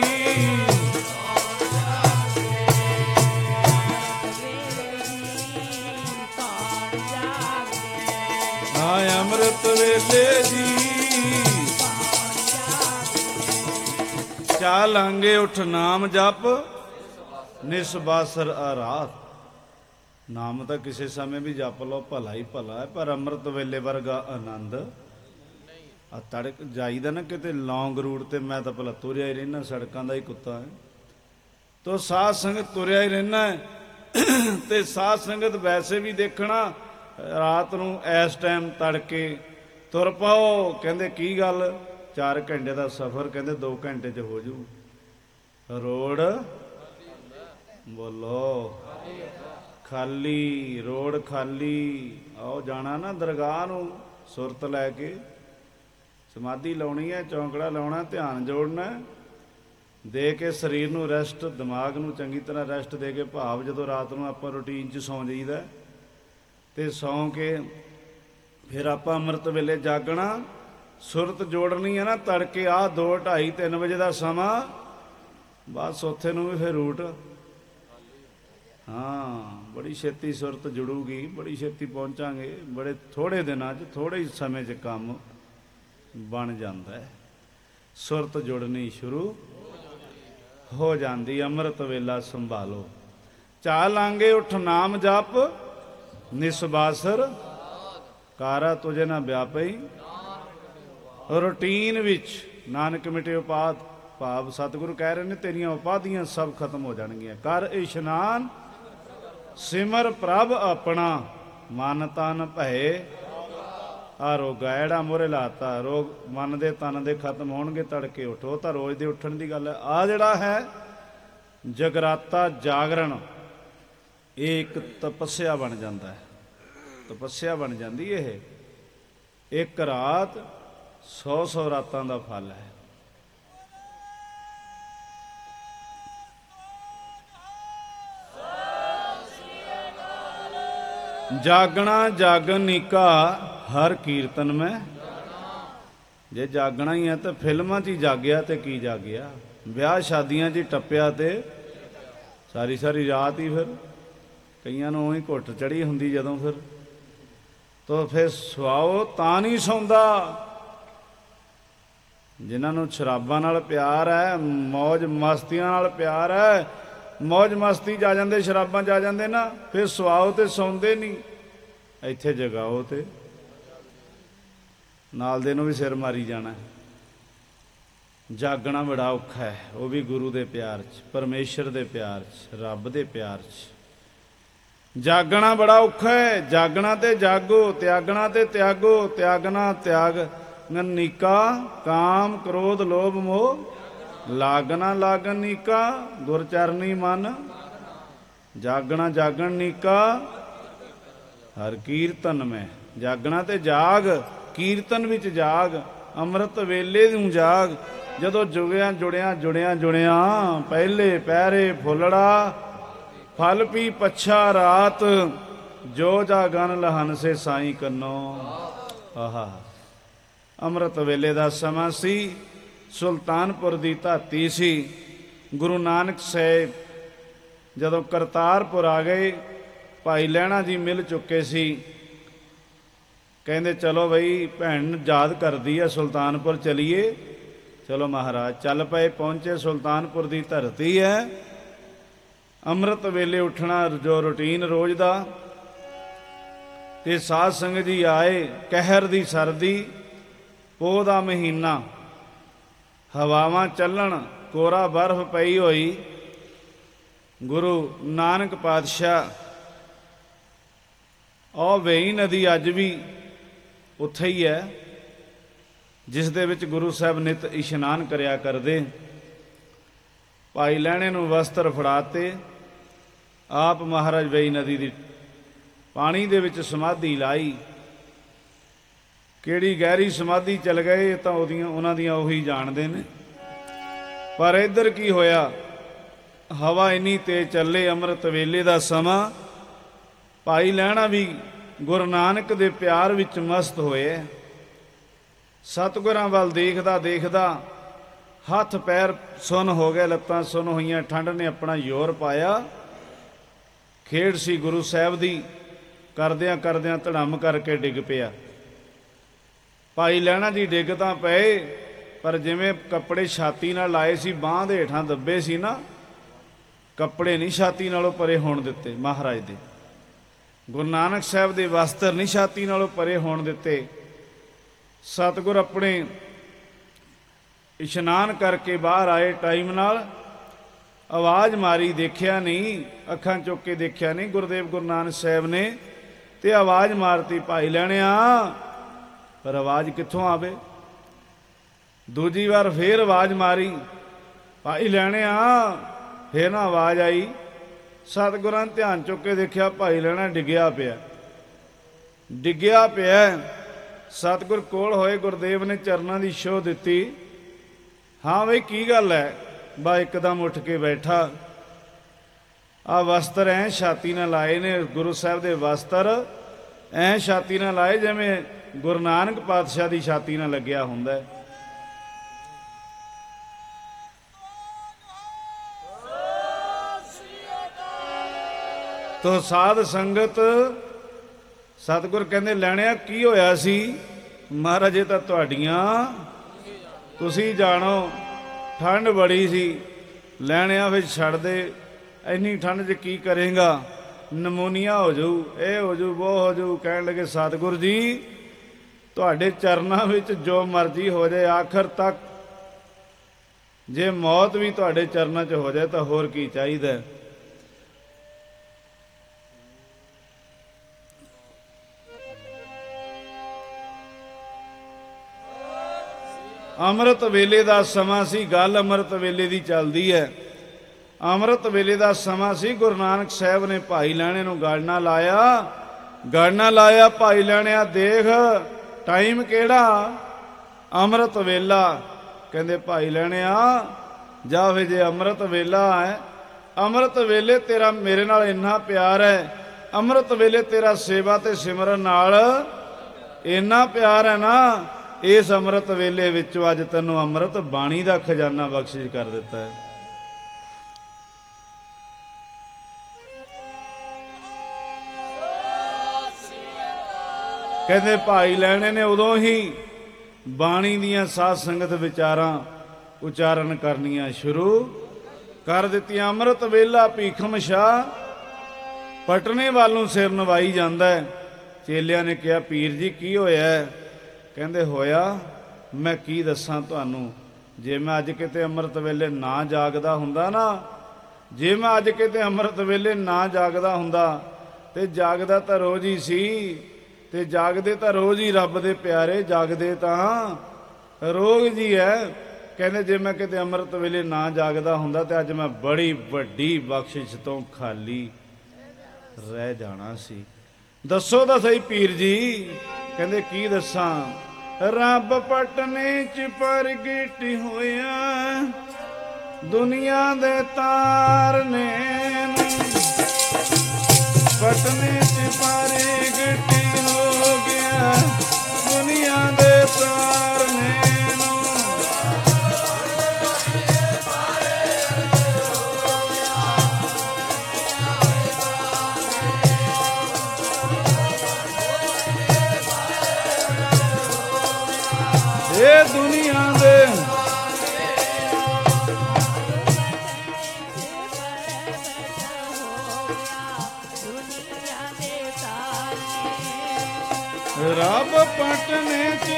ਅੰਮ੍ਰਿਤ ਵੇਲੇ ਜੀ ਚਾ ਲਾਂਗੇ ਉਠ ਨਾਮ ਜਪ ਨਿਸਬਾਸਰ ਆਰਾਤ। ਨਾਮ ਤਾਂ ਕਿਸੇ ਸਮੇਂ ਵੀ ਜਪ ਲਓ, ਭਲਾ ਹੀ ਭਲਾ ਹੈ, ਪਰ ਅੰਮ੍ਰਿਤ ਵੇਲੇ ਵਰਗਾ ਆਨੰਦ ਆ ਤੜਕ ਜਾਈਦਾ ਨਾ ਕਿਤੇ ਲੌਂਗ ਰੂਟ ਤੇ। ਮੈਂ ਤਾਂ ਭਲਾ ਤੁਰਿਆ ਹੀ ਰਹਿਣਾ, ਸੜਕਾਂ ਦਾ ਹੀ ਕੁੱਤਾ ਹੈ, ਤੋ ਸਾਧ ਸੰਗਤ ਤੁਰਿਆ ਹੀ ਰਹਿਣਾ ਹੈ। ਤੇ ਸਾਧ ਸੰਗਤ ਵੈਸੇ ਵੀ ਦੇਖਣਾ ਰਾਤ ਨੂੰ ਇਸ ਟਾਈਮ ਤੜਕੇ ਤੁਰ ਪਾਓ। ਕਹਿੰਦੇ ਕੀ ਗੱਲ, 4 ਘੰਟੇ ਦਾ ਸਫ਼ਰ ਕਹਿੰਦੇ 2 ਘੰਟੇ 'ਚ ਹੋ ਜੂ। ਰੋਡ ਬੋਲੋ ਖਾਲੀ, ਰੋਡ ਖਾਲੀ। ਆਓ ਜਾਣਾ ਨਾ ਦਰਗਾਹ ਨੂੰ, ਸੁਰਤ ਲੈ ਕੇ ਸਮਾਧੀ ਲਾਉਣੀ ਹੈ, ਚੌਂਕੜਾ ਲਾਉਣਾ, ਧਿਆਨ ਜੋੜਨਾ, ਦੇ ਕੇ ਸਰੀਰ ਨੂੰ ਰੈਸਟ, ਦਿਮਾਗ ਨੂੰ ਚੰਗੀ ਤਰ੍ਹਾਂ ਰੈਸਟ ਦੇ ਕੇ। ਭਾਵ ਜਦੋਂ ਰਾਤ ਨੂੰ ਆਪਾਂ ਰੂਟੀਨ 'ਚ ਸੌਂ ਜਾਈਦਾ ਤੇ ਸੌਂ ਕੇ ਫਿਰ ਆਪਾਂ ਅੰਮ੍ਰਿਤ ਵੇਲੇ ਜਾਗਣਾ, ਸੁਰਤ ਜੋੜਨੀ ਹੈ ਨਾ। ਤੜਕੇ ਆਹ 2, 2:30, 3 ਵਜੇ ਦਾ ਸਮਾਂ, ਬਸ ਉੱਥੇ ਨੂੰ ਵੀ ਫਿਰ ਰੂਟ। ਹਾਂ, ਬੜੀ ਛੇਤੀ ਸੁਰਤ ਜੁੜੂਗੀ, ਬੜੀ ਛੇਤੀ ਪਹੁੰਚਾਂਗੇ। ਬੜੇ ਥੋੜ੍ਹੇ ਦਿਨਾਂ 'ਚ, ਥੋੜ੍ਹੇ ਹੀ ਸਮੇਂ 'ਚ ਕੰਮ ਬਣ ਜਾਂਦਾ ਹੈ। ਸੁਰਤ ਜੁੜਨੀ ਸ਼ੁਰੂ ਹੋ ਜਾਂਦੀ। ਅੰਮ੍ਰਿਤ ਵੇਲਾ ਸੰਭਾਲੋ। ਚਾ ਲਾਂਗੇ ਉਠ ਨਾਮ ਜਪ ਨਿਸਬਾਸਰ ਕਾਰਾ ਤੁਝੇ ਨਾ ਵਿਆਪਈ। ਰੂਟੀਨ ਵਿੱਚ ਨਾਨਕ ਮਿਟੇ ਉਪਾਦ। ਭਾਵ ਸਤਿਗੁਰੂ ਕਹਿ ਰਹੇ ਨੇ ਤੇਰੀਆਂ ਉਪਾਧੀਆਂ ਸਭ ਖਤਮ ਹੋ ਜਾਣਗੀਆਂ। ਕਰ ਇਸ਼ਨਾਨ ਸਿਮਰ ਪ੍ਰਭ ਆਪਣਾ, ਮਨ ਤਨ ਭਏ ਆ ਰੋਗਾ। ਜਿਹੜਾ ਮੋਰੇ ਲਾਤਾ ਰੋਗ ਮਨ ਦੇ ਤਨ ਦੇ ਖਤਮ ਹੋਣਗੇ। ਤੜਕੇ ਉਠੋ ਤਾਂ ਰੋਜ਼ ਦੇ ਉੱਠਣ ਦੀ ਗੱਲ ਹੈ। ਆ ਜਿਹੜਾ ਹੈ ਜਗਰਾਤਾ ਜਾਗਰਣ, ਇਹ ਇੱਕ ਤਪੱਸਿਆ ਬਣ ਜਾਂਦਾ ਹੈ, ਤਪੱਸਿਆ ਬਣ ਜਾਂਦੀ। ਇਹ ਇੱਕ ਰਾਤ 100 ਰਾਤਾਂ ਦਾ ਫਲ ਹੈ। ਜਾਗਣਾ ਜਾਗਨ ਨੀਕਾ ਹਰ ਕੀਰਤਨ ਮੈਂ। ਜੇ ਜਾਗਣਾ ਹੀ ਹੈ ਤਾਂ ਫਿਲਮਾਂ 'ਚ ਹੀ ਜਾਗਿਆ ਤੇ ਕੀ ਜਾਗਿਆ, ਵਿਆਹ ਸ਼ਾਦੀਆਂ 'ਚ ਹੀ ਟੱਪਿਆ ਤੇ ਸਾਰੀ ਸਾਰੀ ਰਾਤ ਹੀ। ਫਿਰ ਕਈਆਂ ਨੂੰ ਉਹੀ ਘੁੱਟ ਚੜੀ ਹੁੰਦੀ ਜਦੋਂ, ਫਿਰ ਸਵਾਓ ਤਾਂ ਨਹੀਂ ਸੌਂਦਾ। ਜਿਨ੍ਹਾਂ ਨੂੰ ਸ਼ਰਾਬਾਂ ਨਾਲ ਪਿਆਰ ਹੈ, ਮੌਜ ਮਸਤੀਆਂ ਨਾਲ ਪਿਆਰ ਹੈ, ਮੌਜ ਮਸਤੀ 'ਚ ਆ ਜਾਂਦੇ, ਸ਼ਰਾਬਾਂ 'ਚ ਆ ਜਾਂਦੇ ਨਾ, ਫਿਰ ਸਵਾਓ ਤੇ ਸੌਂਦੇ ਨਹੀਂ। ਇੱਥੇ ਜਗਾਓ ਤੇ ਨਾਲ ਦੇ ਨੂੰ ਵੀ ਸਿਰ ਮਾਰੀ ਜਾਣਾ। ਜਾਗਣਾ ਬੜਾ ਔਖਾ ਹੈ, ਉਹ ਵੀ ਗੁਰੂ ਦੇ ਪਿਆਰ 'ਚ, ਪਰਮੇਸ਼ਰ ਦੇ ਪਿਆਰ 'ਚ, ਰੱਬ ਦੇ ਪਿਆਰ 'ਚ। ਜਾਗਣਾ ਬੜਾ ਔਖਾ ਹੈ। ਜਾਗਣਾ ਤੇ ਜਾਗੋ, ਤਿਆਗਣਾ ਤੇ ਤਿਆਗੋ। ਤਿਆਗਣਾ ਤਿਆਗ ਨੀਕਾ, ਕਾਮ ਕ੍ਰੋਧ ਲੋਭ ਮੋਹ ਲਾਗਣਾ ਲਾਗਣ ਨੀਕਾ, ਗੁਰ ਚਰਨੀ ਮਨ ਜਾਗਣਾ ਜਾਗਣ ਨੀਕਾ ਹਰ ਕੀਰਤਨ ਮੈਂ। ਜਾਗਣਾ ਤੇ ਜਾਗ, ਕੀਰਤਨ ਵਿੱਚ ਜਾਗ, ਅੰਮ੍ਰਿਤ ਵੇਲੇ ਨੂੰ ਜਾਗ। ਜਦੋਂ ਜੁੜਿਆ ਜੁੜਿਆ ਜੁੜਿਆ ਜੁੜਿਆ ਪਹਿਲੇ ਪਹਿਰੇ ਫੁੱਲੜਾ, ਫਲ ਪੀ ਪੱਛਾ ਰਾਤ, ਜੋ ਜਾਗਨ ਲਹਨ ਸੇ ਸਾਈਂ ਕੰਨੋ। ਆਹਾ, ਅੰਮ੍ਰਿਤ ਵੇਲੇ ਦਾ ਸਮਾਂ ਸੀ। ਸੁਲਤਾਨਪੁਰ ਦੀ ਧਰਤੀ ਸੀ। ਗੁਰੂ ਨਾਨਕ ਸਾਹਿਬ ਜਦੋਂ ਕਰਤਾਰਪੁਰ ਆ ਗਏ, ਭਾਈ ਲਹਿਣਾ ਜੀ ਮਿਲ ਚੁੱਕੇ ਸੀ। ਕਹਿੰਦੇ ਚਲੋ ਬਈ ਭੈਣ ਯਾਦ ਕਰਦੀ ਹੈ, ਸੁਲਤਾਨਪੁਰ ਚਲੀਏ। ਚਲੋ ਮਹਾਰਾਜ ਚੱਲ ਪਏ। ਪਹੁੰਚੇ, ਸੁਲਤਾਨਪੁਰ ਦੀ ਧਰਤੀ ਹੈ। ਅੰਮ੍ਰਿਤ ਵੇਲੇ ਉੱਠਣਾ ਜੋ ਰੂਟੀਨ ਰੋਜ਼ ਦਾ। ਤੇ ਸਾਧ ਸੰਗਤ ਜੀ ਆਏ। ਕਹਿਰ ਦੀ ਸਰਦੀ, ਪੋਹ ਦਾ ਮਹੀਨਾ, ਹਵਾਵਾਂ ਚੱਲਣ, ਕੋਰਾ ਬਰਫ਼ ਪਈ ਹੋਈ। ਗੁਰੂ ਨਾਨਕ ਪਾਤਸ਼ਾਹ, ਉਹ ਵੇਈ ਨਦੀ ਅੱਜ ਵੀ ਉੱਥੇ ਹੀ ਹੈ, ਜਿਸ ਦੇ ਵਿੱਚ ਗੁਰੂ ਸਾਹਿਬ ਨਿਤ ਇਸ਼ਨਾਨ ਕਰਿਆ ਕਰਦੇ। ਭਾਈ ਲਹਿਣੇ ਨੂੰ ਵਸਤਰ ਫੜਾਤੇ, ਆਪ ਮਹਾਰਾਜ ਵੇਈ ਨਦੀ ਦੀ ਪਾਣੀ ਦੇ ਵਿੱਚ ਸਮਾਧੀ ਲਾਈ। ਕਿਹੜੀ ਗਹਿਰੀ ਸਮਾਧੀ ਚਲ ਗਏ ਤਾਂ ਉਹਨਾਂ ਦੀਆਂ ਉਹੀ ਜਾਣਦੇ ਨੇ। ਪਰ ਇੱਧਰ ਕੀ ਹੋਇਆ, ਹਵਾ ਇੰਨੀ ਤੇਜ਼ ਚੱਲੇ, ਅੰਮ੍ਰਿਤ ਵੇਲੇ ਦਾ ਸਮਾਂ। ਭਾਈ ਲਹਿਣਾ ਵੀ ਗੁਰੂ ਨਾਨਕ ਦੇ ਪਿਆਰ ਵਿੱਚ ਮਸਤ ਹੋਏ। ਸਤਿਗੁਰਾਂ ਵੱਲ ਦੇਖਦਾ ਦੇਖਦਾ ਹੱਥ ਪੈਰ ਸੁੰਨ ਹੋ ਗਏ, ਲੱਤਾਂ ਸੁੰਨ ਹੋਈਆਂ। ਠੰਡ ਨੇ ਆਪਣਾ ਜ਼ੋਰ ਪਾਇਆ। ਖੇਡ ਸੀ ਗੁਰੂ ਸਾਹਿਬ ਦੀ, ਕਰਦਿਆਂ ਕਰਦਿਆਂ ਧੜਮ ਕਰਕੇ ਡਿੱਗ ਪਿਆ। ਭਾਈ ਲਹਿਣਾ ਜੀ ਡਿੱਗ ਤਾਂ ਪਏ, ਪਰ ਜਿਵੇਂ ਕੱਪੜੇ ਛਾਤੀ ਨਾਲ ਲਾਏ ਸੀ, ਬਾਂਹ ਦੇ ਹੇਠਾਂ ਦੱਬੇ ਸੀ ਨਾ, ਕੱਪੜੇ ਨਹੀਂ ਛਾਤੀ ਨਾਲੋਂ ਪਰੇ ਹੋਣ ਦਿੱਤੇ ਮਹਾਰਾਜ ਦੇ। ਗੁਰੂ ਨਾਨਕ ਸਾਹਿਬ ਦੇ ਵਸਤਰ ਨਹੀਂ ਛਾਤੀ ਨਾਲੋਂ ਪਰੇ ਹੋਣ ਦਿੱਤੇ। ਸਤਿਗੁਰ ਆਪਣੇ ਇਸ਼ਨਾਨ ਕਰਕੇ ਬਾਹਰ ਆਏ ਟਾਈਮ ਨਾਲ, ਆਵਾਜ਼ ਮਾਰੀ, ਦੇਖਿਆ ਨਹੀਂ, ਅੱਖਾਂ ਚੁੱਕ ਕੇ ਦੇਖਿਆ ਨਹੀਂ ਗੁਰਦੇਵ ਗੁਰੂ ਨਾਨਕ ਸਾਹਿਬ ਨੇ, ਤੇ ਆਵਾਜ਼ ਮਾਰਤੀ, ਭਾਈ ਲੈਣਿਆ। ਪਰ ਆਵਾਜ਼ ਕਿੱਥੋਂ ਆਵੇ? ਦੂਜੀ ਵਾਰ ਫੇਰ ਆਵਾਜ਼ ਮਾਰੀ, ਭਾਈ ਲੈਣਿਆ। ਫੇਰ ਨਾ ਆਵਾਜ਼ ਆਈ। ਸਤਿਗੁਰਾਂ ਨੇ ਧਿਆਨ ਚੁੱਕ ਕੇ ਦੇਖਿਆ, ਭਾਈ ਲੈਣਾ ਡਿੱਗਿਆ ਪਿਆ। ਸਤਿਗੁਰ ਕੋਲ ਹੋਏ, ਗੁਰਦੇਵ ਨੇ ਚਰਨਾਂ ਦੀ ਛੋਹ ਦਿੱਤੀ। ਹਾਂ ਬਈ ਕੀ ਗੱਲ ਹੈ? ਬਾ ਇੱਕਦਮ ਉੱਠ ਕੇ ਬੈਠਾ। ਆ ਵਸਤਰ ਐ ਛਾਤੀ ਨਾਲ ਲਾਏ ਨੇ, ਗੁਰੂ ਸਾਹਿਬ ਦੇ ਵਸਤਰ ਐ ਛਾਤੀ ਨਾਲ ਲਾਏ ਜਿਵੇਂ ਗੁਰੂ ਨਾਨਕ ਪਾਤਸ਼ਾਹ ਦੀ ਛਾਤੀ ਨਾਲ ਲੱਗਿਆ ਹੁੰਦਾ। ਤੋ ਸਾਧ ਸੰਗਤ, ਸਤਿਗੁਰ ਕਹਿੰਦੇ ਲੈਣਿਆ ਕੀ ਹੋਇਆ ਸੀ? ਮਹਾਰਾਜ ਇਹ ਤਾਂ ਤੁਹਾਡੀਆਂ, ਤੁਸੀਂ ਜਾਣੋ। ਠੰਡ ਬੜੀ ਸੀ। ਲੈਣਿਆ ਫਿਰ ਛੱਡ ਦੇ, ਇੰਨੀ ਠੰਡ 'ਚ ਕੀ ਕਰੇਗਾ? ਨਮੂਨੀਆ ਹੋ ਜਾਊ, ਇਹ ਹੋ ਜਾਊ, ਉਹ ਹੋ ਜਾਊ। ਕਹਿਣ ਲੱਗੇ ਸਤਿਗੁਰ ਜੀ ਤੁਹਾਡੇ ਚਰਨਾਂ ਵਿੱਚ ਜੋ ਮਰਜ਼ੀ ਹੋ ਜਾਏ ਆਖਰ ਤੱਕ, ਜੇ ਮੌਤ ਵੀ ਤੁਹਾਡੇ ਚਰਨਾਂ 'ਚ ਹੋ ਜਾਏ ਤਾਂ ਹੋਰ ਕੀ ਚਾਹੀਦਾ? ਅੰਮ੍ਰਿਤ ਵੇਲੇ ਦਾ ਸਮਾਂ ਸੀ। ਗੱਲ ਅੰਮ੍ਰਿਤ ਵੇਲੇ ਦੀ ਚੱਲਦੀ ਹੈ। ਅੰਮ੍ਰਿਤ ਵੇਲੇ ਦਾ ਸਮਾਂ ਸੀ। ਗੁਰੂ ਨਾਨਕ ਸਾਹਿਬ ਨੇ ਭਾਈ ਲਹਿਣੇ ਨੂੰ ਗਾਲਣਾ ਲਾਇਆ। ਭਾਈ ਲਹਿਣਿਆ ਦੇਖ ਟਾਈਮ ਕਿਹੜਾ? ਅੰਮ੍ਰਿਤ ਵੇਲਾ। ਕਹਿੰਦੇ ਭਾਈ ਲਹਿਣਿਆ ਜਾ ਵੇ, ਜੇ ਅੰਮ੍ਰਿਤ ਵੇਲਾ ਹੈ, ਅੰਮ੍ਰਿਤ ਵੇਲੇ ਤੇਰਾ ਮੇਰੇ ਨਾਲ ਇੰਨਾ ਪਿਆਰ ਹੈ, ਅੰਮ੍ਰਿਤ ਵੇਲੇ ਤੇਰਾ ਸੇਵਾ ਤੇ ਸਿਮਰਨ ਨਾਲ ਇੰਨਾ ਪਿਆਰ ਹੈ ਨਾ, ਇਸ ਅੰਮ੍ਰਿਤ ਵੇਲੇ ਵਿੱਚੋਂ ਅੱਜ ਤੈਨੂੰ ਅੰਮ੍ਰਿਤ ਬਾਣੀ ਦਾ ਖਜ਼ਾਨਾ ਬਖਸ਼ਿਸ਼ ਕਰ ਦਿੱਤਾ ਹੈ। ਕਹਿੰਦੇ ਭਾਈ ਲੈਣੇ ਨੇ ਉਦੋਂ ਹੀ ਬਾਣੀ ਦੀਆਂ ਸਾਧ ਸੰਗਤ ਵਿਚਾਰਾਂ ਉਚਾਰਨ ਕਰਨੀਆਂ ਸ਼ੁਰੂ ਕਰ ਦਿੱਤੀਆਂ। ਅੰਮ੍ਰਿਤ ਵੇਲਾ ਭੀਖਮ ਸ਼ਾਹ ਪਟਨੇ ਵੱਲ ਨੂੰ ਸਿਰ ਨਵਾਈ ਜਾਂਦਾ। ਚੇਲਿਆਂ ਨੇ ਕਿਹਾ ਪੀਰ ਜੀ ਕੀ ਹੋਇਆ? ਕਹਿੰਦੇ ਹੋਇਆ ਮੈਂ ਕੀ ਦੱਸਾਂ ਤੁਹਾਨੂੰ। ਜੇ ਮੈਂ ਅੱਜ ਕਿਤੇ ਅੰਮ੍ਰਿਤ ਵੇਲੇ ਨਾ ਜਾਗਦਾ ਹੁੰਦਾ ਨਾ, ਜੇ ਮੈਂ ਅੱਜ ਕਿਤੇ ਅੰਮ੍ਰਿਤ ਵੇਲੇ ਨਾ ਜਾਗਦਾ ਹੁੰਦਾ, ਤੇ ਜਾਗਦਾ ਤਾਂ ਰੋਜ਼ ਹੀ ਸੀ, ਤੇ ਜਾਗਦੇ ਤਾਂ ਰੋਜ਼ ਹੀ ਰੱਬ ਦੇ ਪਿਆਰੇ, ਜਾਗਦੇ ਤਾਂ ਰੋਜ਼ ਹੀ ਹੈ। ਕਹਿੰਦੇ ਜੇ ਮੈਂ ਕਿਤੇ ਅੰਮ੍ਰਿਤ ਵੇਲੇ ਨਾ ਜਾਗਦਾ ਹੁੰਦਾ ਤੇ ਅੱਜ ਮੈਂ ਬੜੀ ਵੱਡੀ ਬਖਸ਼ਿਸ਼ ਤੋਂ ਖਾਲੀ ਰਹਿ ਜਾਣਾ ਸੀ। ਦੱਸੋ ਤਾਂ ਸਹੀ ਪੀਰ ਜੀ। ਕਹਿੰਦੇ ਕੀ ਦੱਸਾਂ? ਰੱਬ ਪਟਨੇ 'ਚ ਪ੍ਰਗਟ ਹੋਇਆ, ਦੁਨੀਆ ਦੇ ਤਾਰਨੇ ਨੂੰ, ਪਟਨੇ 'ਚ ਪ੍ਰਗਟ ਹੋ ਗਿਆ, ਦੁਨੀਆ ਦੇ ਤਾਰਨੇ ਨੂੰ। ਇਹ ਦੁਨੀਆ ਦੇ ਰੱਬ ਪਟਨੇ 'ਚ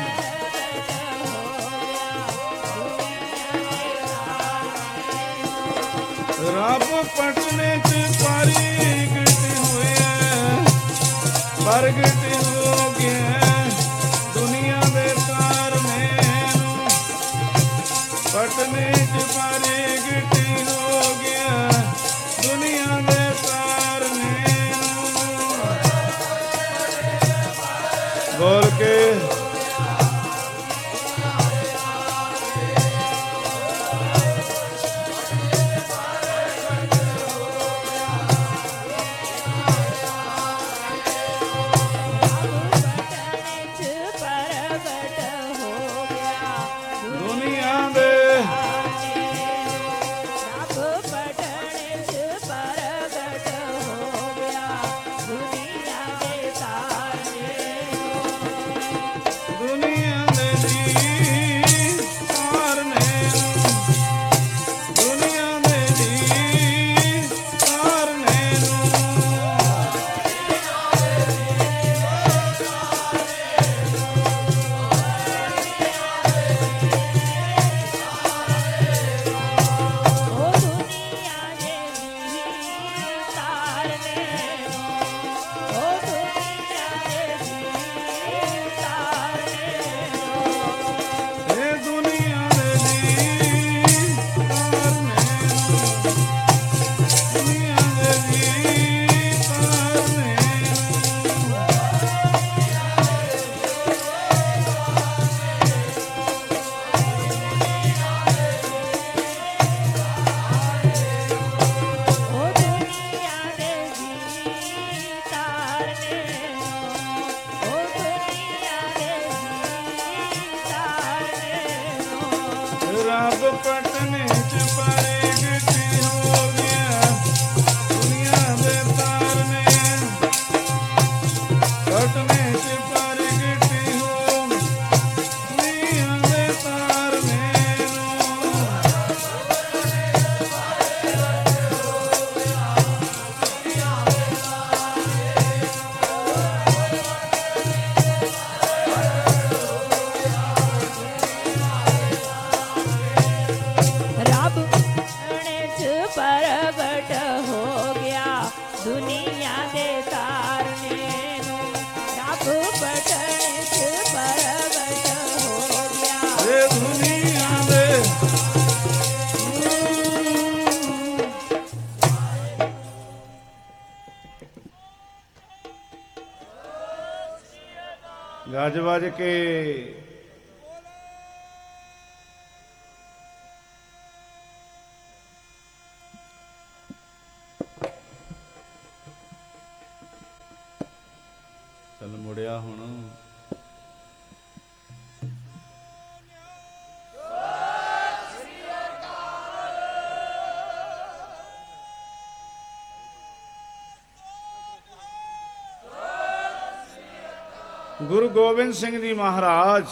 ਰੱਬ ਪਟਨੇ 'ਚ ਪ੍ਰਗਟ ਹੋਇਆ, ਪ੍ਰਗਟ ਹੋ ਗਿਆ, ਦੁਨੀਆ ਦੇ ਤਾਰਨੇ ਨੂੰ, ਪਟਨੇ 'ਚ ਪ੍ਰਗਟ ਹੋ ਗਿਆ, ਦੁਨੀਆ ਦੇ ਤਾਰਨੇ ਨੂੰ। ਬੋਲ ਕੇ ਰੱਬ ਪਟਨੇ ਚ ਪ੍ਰਗਟ ਹੋ ਗਿਆ, ਦੁਨੀਆ ਦੇ ਤਾਰਨੇ ਪਟਨੇ ਚ ਪ੍ਰਗਟ ਹੋ, ਦੁਨੀਆ ਦੇ ਤਾਰਨੇ ਨੂੰ। ਰੱਬ ਪਟਨੇ ਚ ਪ੍ਰਗਟ ਹੋ ਗਿਆ, ਦੁਨੀਆ ਦੇ ਤਾਰਨੇ ਨੂੰ। ਰੱਬ ਪਟਨੇ ਚ ਪ੍ਰਗਟ ਹੋ ਗਿਆ, ਇਹ ਦੁਨੀਆ ਦੇ ਗੱਜ ਵੱਜ ਕੇ ਚੱਲ ਮੁੜਿਆ ਹੁਣ। ਗੁਰੂ ਗੋਬਿੰਦ ਸਿੰਘ ਜੀ ਮਹਾਰਾਜ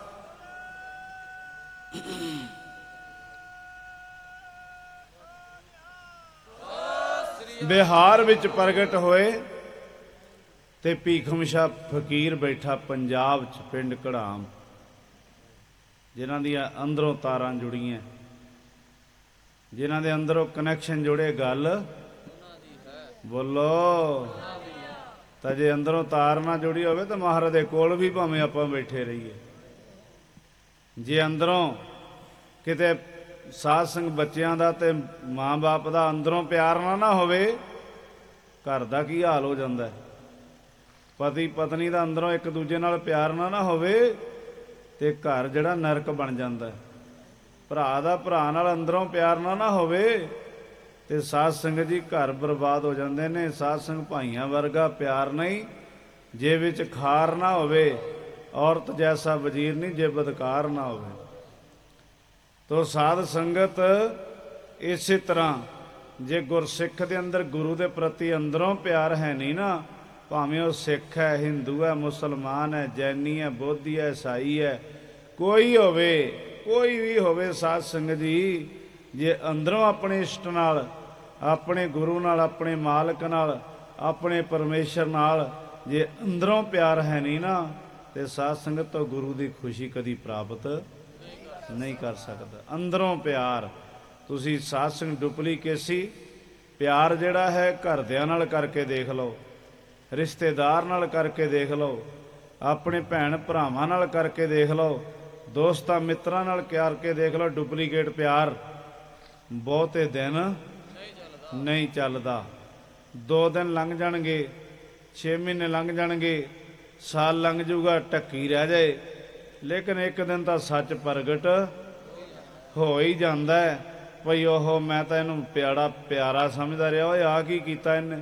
ਬਿਹਾਰ ਵਿੱਚ ਪ੍ਰਗਟ ਹੋਏ ਤੇ ਭੀਖਮ ਸ਼ਾਹ ਫਕੀਰ ਬੈਠਾ ਪੰਜਾਬ 'ਚ, ਪਿੰਡ ਘੜਾਮ, ਜਿਨ੍ਹਾਂ ਦੀਆਂ ਅੰਦਰੋਂ ਤਾਰਾਂ ਜੁੜੀਆਂ, ਜਿਨ੍ਹਾਂ ਦੇ ਅੰਦਰੋਂ ਕਨੈਕਸ਼ਨ ਜੁੜੇ। ਗੱਲ ਬੋਲੋ। ਤਾਂ ਜੇ ਅੰਦਰੋਂ ਤਾਰ ਨਾ ਜੁੜੀ ਹੋਵੇ ਤਾਂ ਮਹਾਰਾਜ ਦੇ ਕੋਲ ਵੀ ਭਾਵੇਂ ਆਪਾਂ ਬੈਠੇ ਰਹੀਏ। ਜੇ ਅੰਦਰੋਂ ਕਿਤੇ ਸਾਧ ਸੰਗ ਬੱਚਿਆਂ ਦਾ ਤੇ ਮਾਂ-ਬਾਪ ਦਾ ਅੰਦਰੋਂ ਪਿਆਰ ਨਾ ਹੋਵੇ, ਘਰ ਦਾ ਕੀ ਹਾਲ ਹੋ ਜਾਂਦਾ। ਪਤੀ ਪਤਨੀ ਦਾ ਅੰਦਰੋਂ ਇੱਕ ਦੂਜੇ ਨਾਲ ਪਿਆਰ ਨਾ ਹੋਵੇ ਤੇ ਘਰ ਜਿਹੜਾ ਨਰਕ ਬਣ ਜਾਂਦਾ। ਭਰਾ ਦਾ ਭਰਾ ਨਾਲ ਅੰਦਰੋਂ ਪਿਆਰ ਨਾ ਹੋਵੇ ਤੇ ਸਾਧ ਸੰਗਤ ਜੀ ਘਰ ਬਰਬਾਦ ਹੋ ਜਾਂਦੇ ਨੇ। ਸਾਧ ਸੰਗ ਭਾਈਆਂ ਵਰਗਾ ਪਿਆਰ ਨਹੀਂ, ਜੇ ਵਿੱਚ ਖਾਰ ਨਾ ਹੋਵੇ। ਔਰਤ ਜੈਸਾ ਵਜ਼ੀਰ ਨਹੀਂ, ਜੇ ਬਦਕਾਰ ਨਾ ਹੋਵੇ। ਤੋ ਸਾਧ ਸੰਗਤ ਇਸੇ ਤਰ੍ਹਾਂ ਜੇ ਗੁਰਸਿੱਖ ਦੇ ਅੰਦਰ ਗੁਰੂ ਦੇ ਪ੍ਰਤੀ ਅੰਦਰੋਂ ਪਿਆਰ ਹੈ ਨਹੀਂ ਨਾ, ਭਾਵੇਂ ਉਹ ਸਿੱਖ ਹੈ, ਹਿੰਦੂ ਹੈ, ਮੁਸਲਮਾਨ ਹੈ, ਜੈਨੀ ਹੈ, ਬੋਧੀ ਹੈ, ਈਸਾਈ ਹੈ, ਕੋਈ ਹੋਵੇ, ਕੋਈ ਵੀ ਹੋਵੇ, ਸਾਧ ਸੰਗਤ ਜੀ ਜੇ ਅੰਦਰੋਂ ਆਪਣੇ ਇਸ਼ਟ ਨਾਲ, ਆਪਣੇ ਗੁਰੂ ਨਾਲ, ਆਪਣੇ ਮਾਲਕ ਨਾਲ, ਆਪਣੇ ਪਰਮੇਸ਼ਰ ਨਾਲ ਜੇ ਅੰਦਰੋਂ ਪਿਆਰ ਹੈ ਨਹੀਂ ਨਾ, ਤੇ ਸਾਧ ਸੰਗਤ ਤੋਂ ਗੁਰੂ ਦੀ ਖੁਸ਼ੀ ਕਦੀ ਪ੍ਰਾਪਤ ਨਹੀਂ ਕਰ ਸਕਦਾ। ਅੰਦਰੋਂ ਪਿਆਰ ਤੁਸੀਂ ਸਾਧ ਸੰਗ ਡੁਪਲੀਕੇਸੀ ਪਿਆਰ ਜਿਹੜਾ ਹੈ ਘਰਦਿਆਂ ਨਾਲ ਕਰਕੇ ਦੇਖ ਲਓ, ਰਿਸ਼ਤੇਦਾਰ ਨਾਲ ਕਰਕੇ ਦੇਖ ਲਓ, ਆਪਣੇ ਭੈਣ ਭਰਾਵਾਂ ਨਾਲ ਕਰਕੇ ਦੇਖ ਲਓ, ਦੋਸਤਾਂ ਮਿੱਤਰਾਂ ਨਾਲ ਕਰਕੇ ਦੇਖ ਲਓ। ਡੁਪਲੀਕੇਟ ਪਿਆਰ ਬਹੁਤੇ ਦਿਨ ਨਹੀਂ ਚੱਲਦਾ। 2 ਦਿਨ ਲੰਘ ਜਾਣਗੇ, 6 ਮਹੀਨੇ ਲੰਘ ਜਾਣਗੇ, ਸਾਲ ਲੰਘ ਜਾਊਗਾ, ਢੱਕੀ ਰਹਿ ਜਾਏ, ਲੇਕਿਨ ਇੱਕ ਦਿਨ ਤਾਂ ਸੱਚ ਪ੍ਰਗਟ ਹੋ ਹੀ ਜਾਂਦਾ ਹੈ। ਭਈ ਉਹ ਮੈਂ ਤਾਂ ਇਹਨੂੰ ਪਿਆਰਾ ਸਮਝਦਾ ਰਿਹਾ, ਓਏ ਆ ਕੀ ਕੀਤਾ ਇਹਨੇ,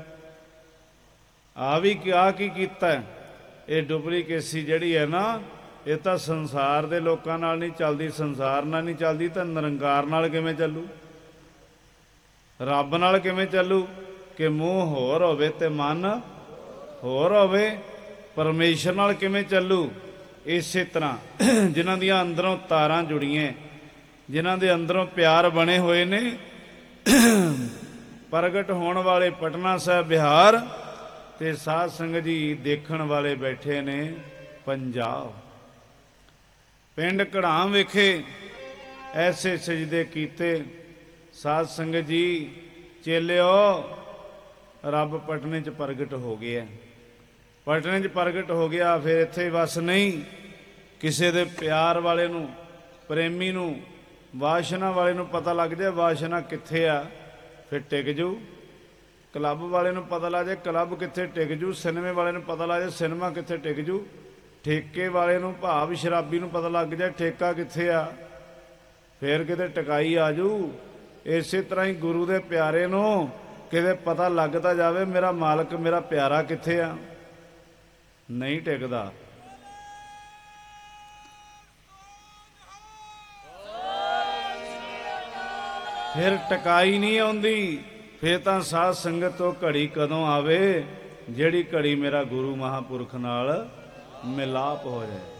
ਆ ਕੀ ਕੀਤਾ। ਇਹ ਡੁਪਲੀਕੇਸੀ ਜਿਹੜੀ ਹੈ ਨਾ, ਇਹ ਤਾਂ ਸੰਸਾਰ ਦੇ ਲੋਕਾਂ ਨਾਲ ਨਹੀਂ ਚੱਲਦੀ। ਸੰਸਾਰ ਨਾਲ ਨਹੀਂ ਚੱਲਦੀ ਤਾਂ ਨਿਰੰਕਾਰ ਨਾਲ ਕਿਵੇਂ ਚੱਲੂ, ਰੱਬ ਨਾਲ ਕਿਵੇਂ ਚੱਲੂ। ਕਿ ਮੂੰਹ ਹੋਰ ਹੋਵੇ ਤੇ ਮਨ ਹੋਰ ਹੋਵੇ, ਪਰਮੇਸ਼ਰ ਨਾਲ ਕਿਵੇਂ ਚੱਲੂ। ਇਸੇ ਤਰ੍ਹਾਂ ਜਿਨ੍ਹਾਂ ਦੀਆਂ ਅੰਦਰੋਂ ਤਾਰਾਂ ਜੁੜੀਆਂ, ਜਿਨ੍ਹਾਂ ਦੇ ਅੰਦਰੋਂ ਪਿਆਰ ਬਣੇ ਹੋਏ ਨੇ, ਪ੍ਰਗਟ ਹੋਣ ਵਾਲੇ ਪਟਨਾ ਸਾਹਿਬ ਬਿਹਾਰ, ਤੇ ਸਾਧ ਸੰਗਤ ਜੀ ਦੇਖਣ ਵਾਲੇ ਬੈਠੇ ਨੇ ਪੰਜਾਬ। ਪਿੰਡ ਘੜਾਮ ਵਿਖੇ ਐਸੇ ਸਜਦੇ ਕੀਤੇ। ਸਾਧ ਸੰਗਤ ਜੀ ਚੇਲਿਓ, ਰੱਬ ਪਟਨੇ 'ਚ ਪ੍ਰਗਟ ਹੋ ਗਿਆ। ਪਟਨੇ 'ਚ ਪ੍ਰਗਟ ਹੋ ਗਿਆ, ਫਿਰ ਇੱਥੇ ਵਸ ਨਹੀਂ। ਕਿਸੇ ਦੇ ਪਿਆਰ ਵਾਲੇ ਨੂੰ, ਪ੍ਰੇਮੀ ਨੂੰ, ਵਾਸ਼ਨਾ ਵਾਲੇ ਨੂੰ ਪਤਾ ਲੱਗ ਜਾਏ ਵਾਸ਼ਨਾ ਕਿੱਥੇ ਆ, ਫਿਰ ਟਿਕ ਜੂ। ਕਲੱਬ ਵਾਲੇ ਨੂੰ ਪਤਾ ਲੱਗ ਜਾਏ ਕਲੱਬ ਕਿੱਥੇ, ਟਿਕ ਜੂ। ਸਿਨੇਮੇ ਵਾਲੇ ਨੂੰ ਪਤਾ ਲੱਗ ਜਾਏ ਸਿਨੇਮਾ ਕਿੱਥੇ, ਟਿਕ ਜੂ। ਠੇਕੇ ਵਾਲੇ ਨੂੰ, ਭਾਵ ਸ਼ਰਾਬੀ ਨੂੰ ਪਤਾ ਲੱਗ ਜਾਏ ਠੇਕਾ ਕਿੱਥੇ ਆ, ਫਿਰ ਕਿਤੇ ਟਿਕਾਈ ਆ ਜੂ। ਇਸੇ ਤਰ੍ਹਾਂ ਹੀ ਗੁਰੂ ਦੇ ਪਿਆਰੇ ਨੂੰ ਕਿਤੇ ਪਤਾ ਲੱਗ ਤਾਂ ਜਾਵੇ ਮੇਰਾ ਮਾਲਕ, ਮੇਰਾ ਪਿਆਰਾ ਕਿੱਥੇ ਆ, ਨਹੀਂ ਟਿਕਦਾ। ਫਿਰ ਟਕਾਈ ਨਹੀਂ ਆਉਂਦੀ। ਫਿਰ ਤਾਂ ਸਾਧ ਸੰਗਤ ਤੋਂ ਘੜੀ ਕਦੋਂ ਆਵੇ ਜਿਹੜੀ ਘੜੀ ਮੇਰਾ ਗੁਰੂ ਮਹਾਂਪੁਰਖ ਨਾਲ ਮਿਲਾਪ ਹੋ ਜਾਏ।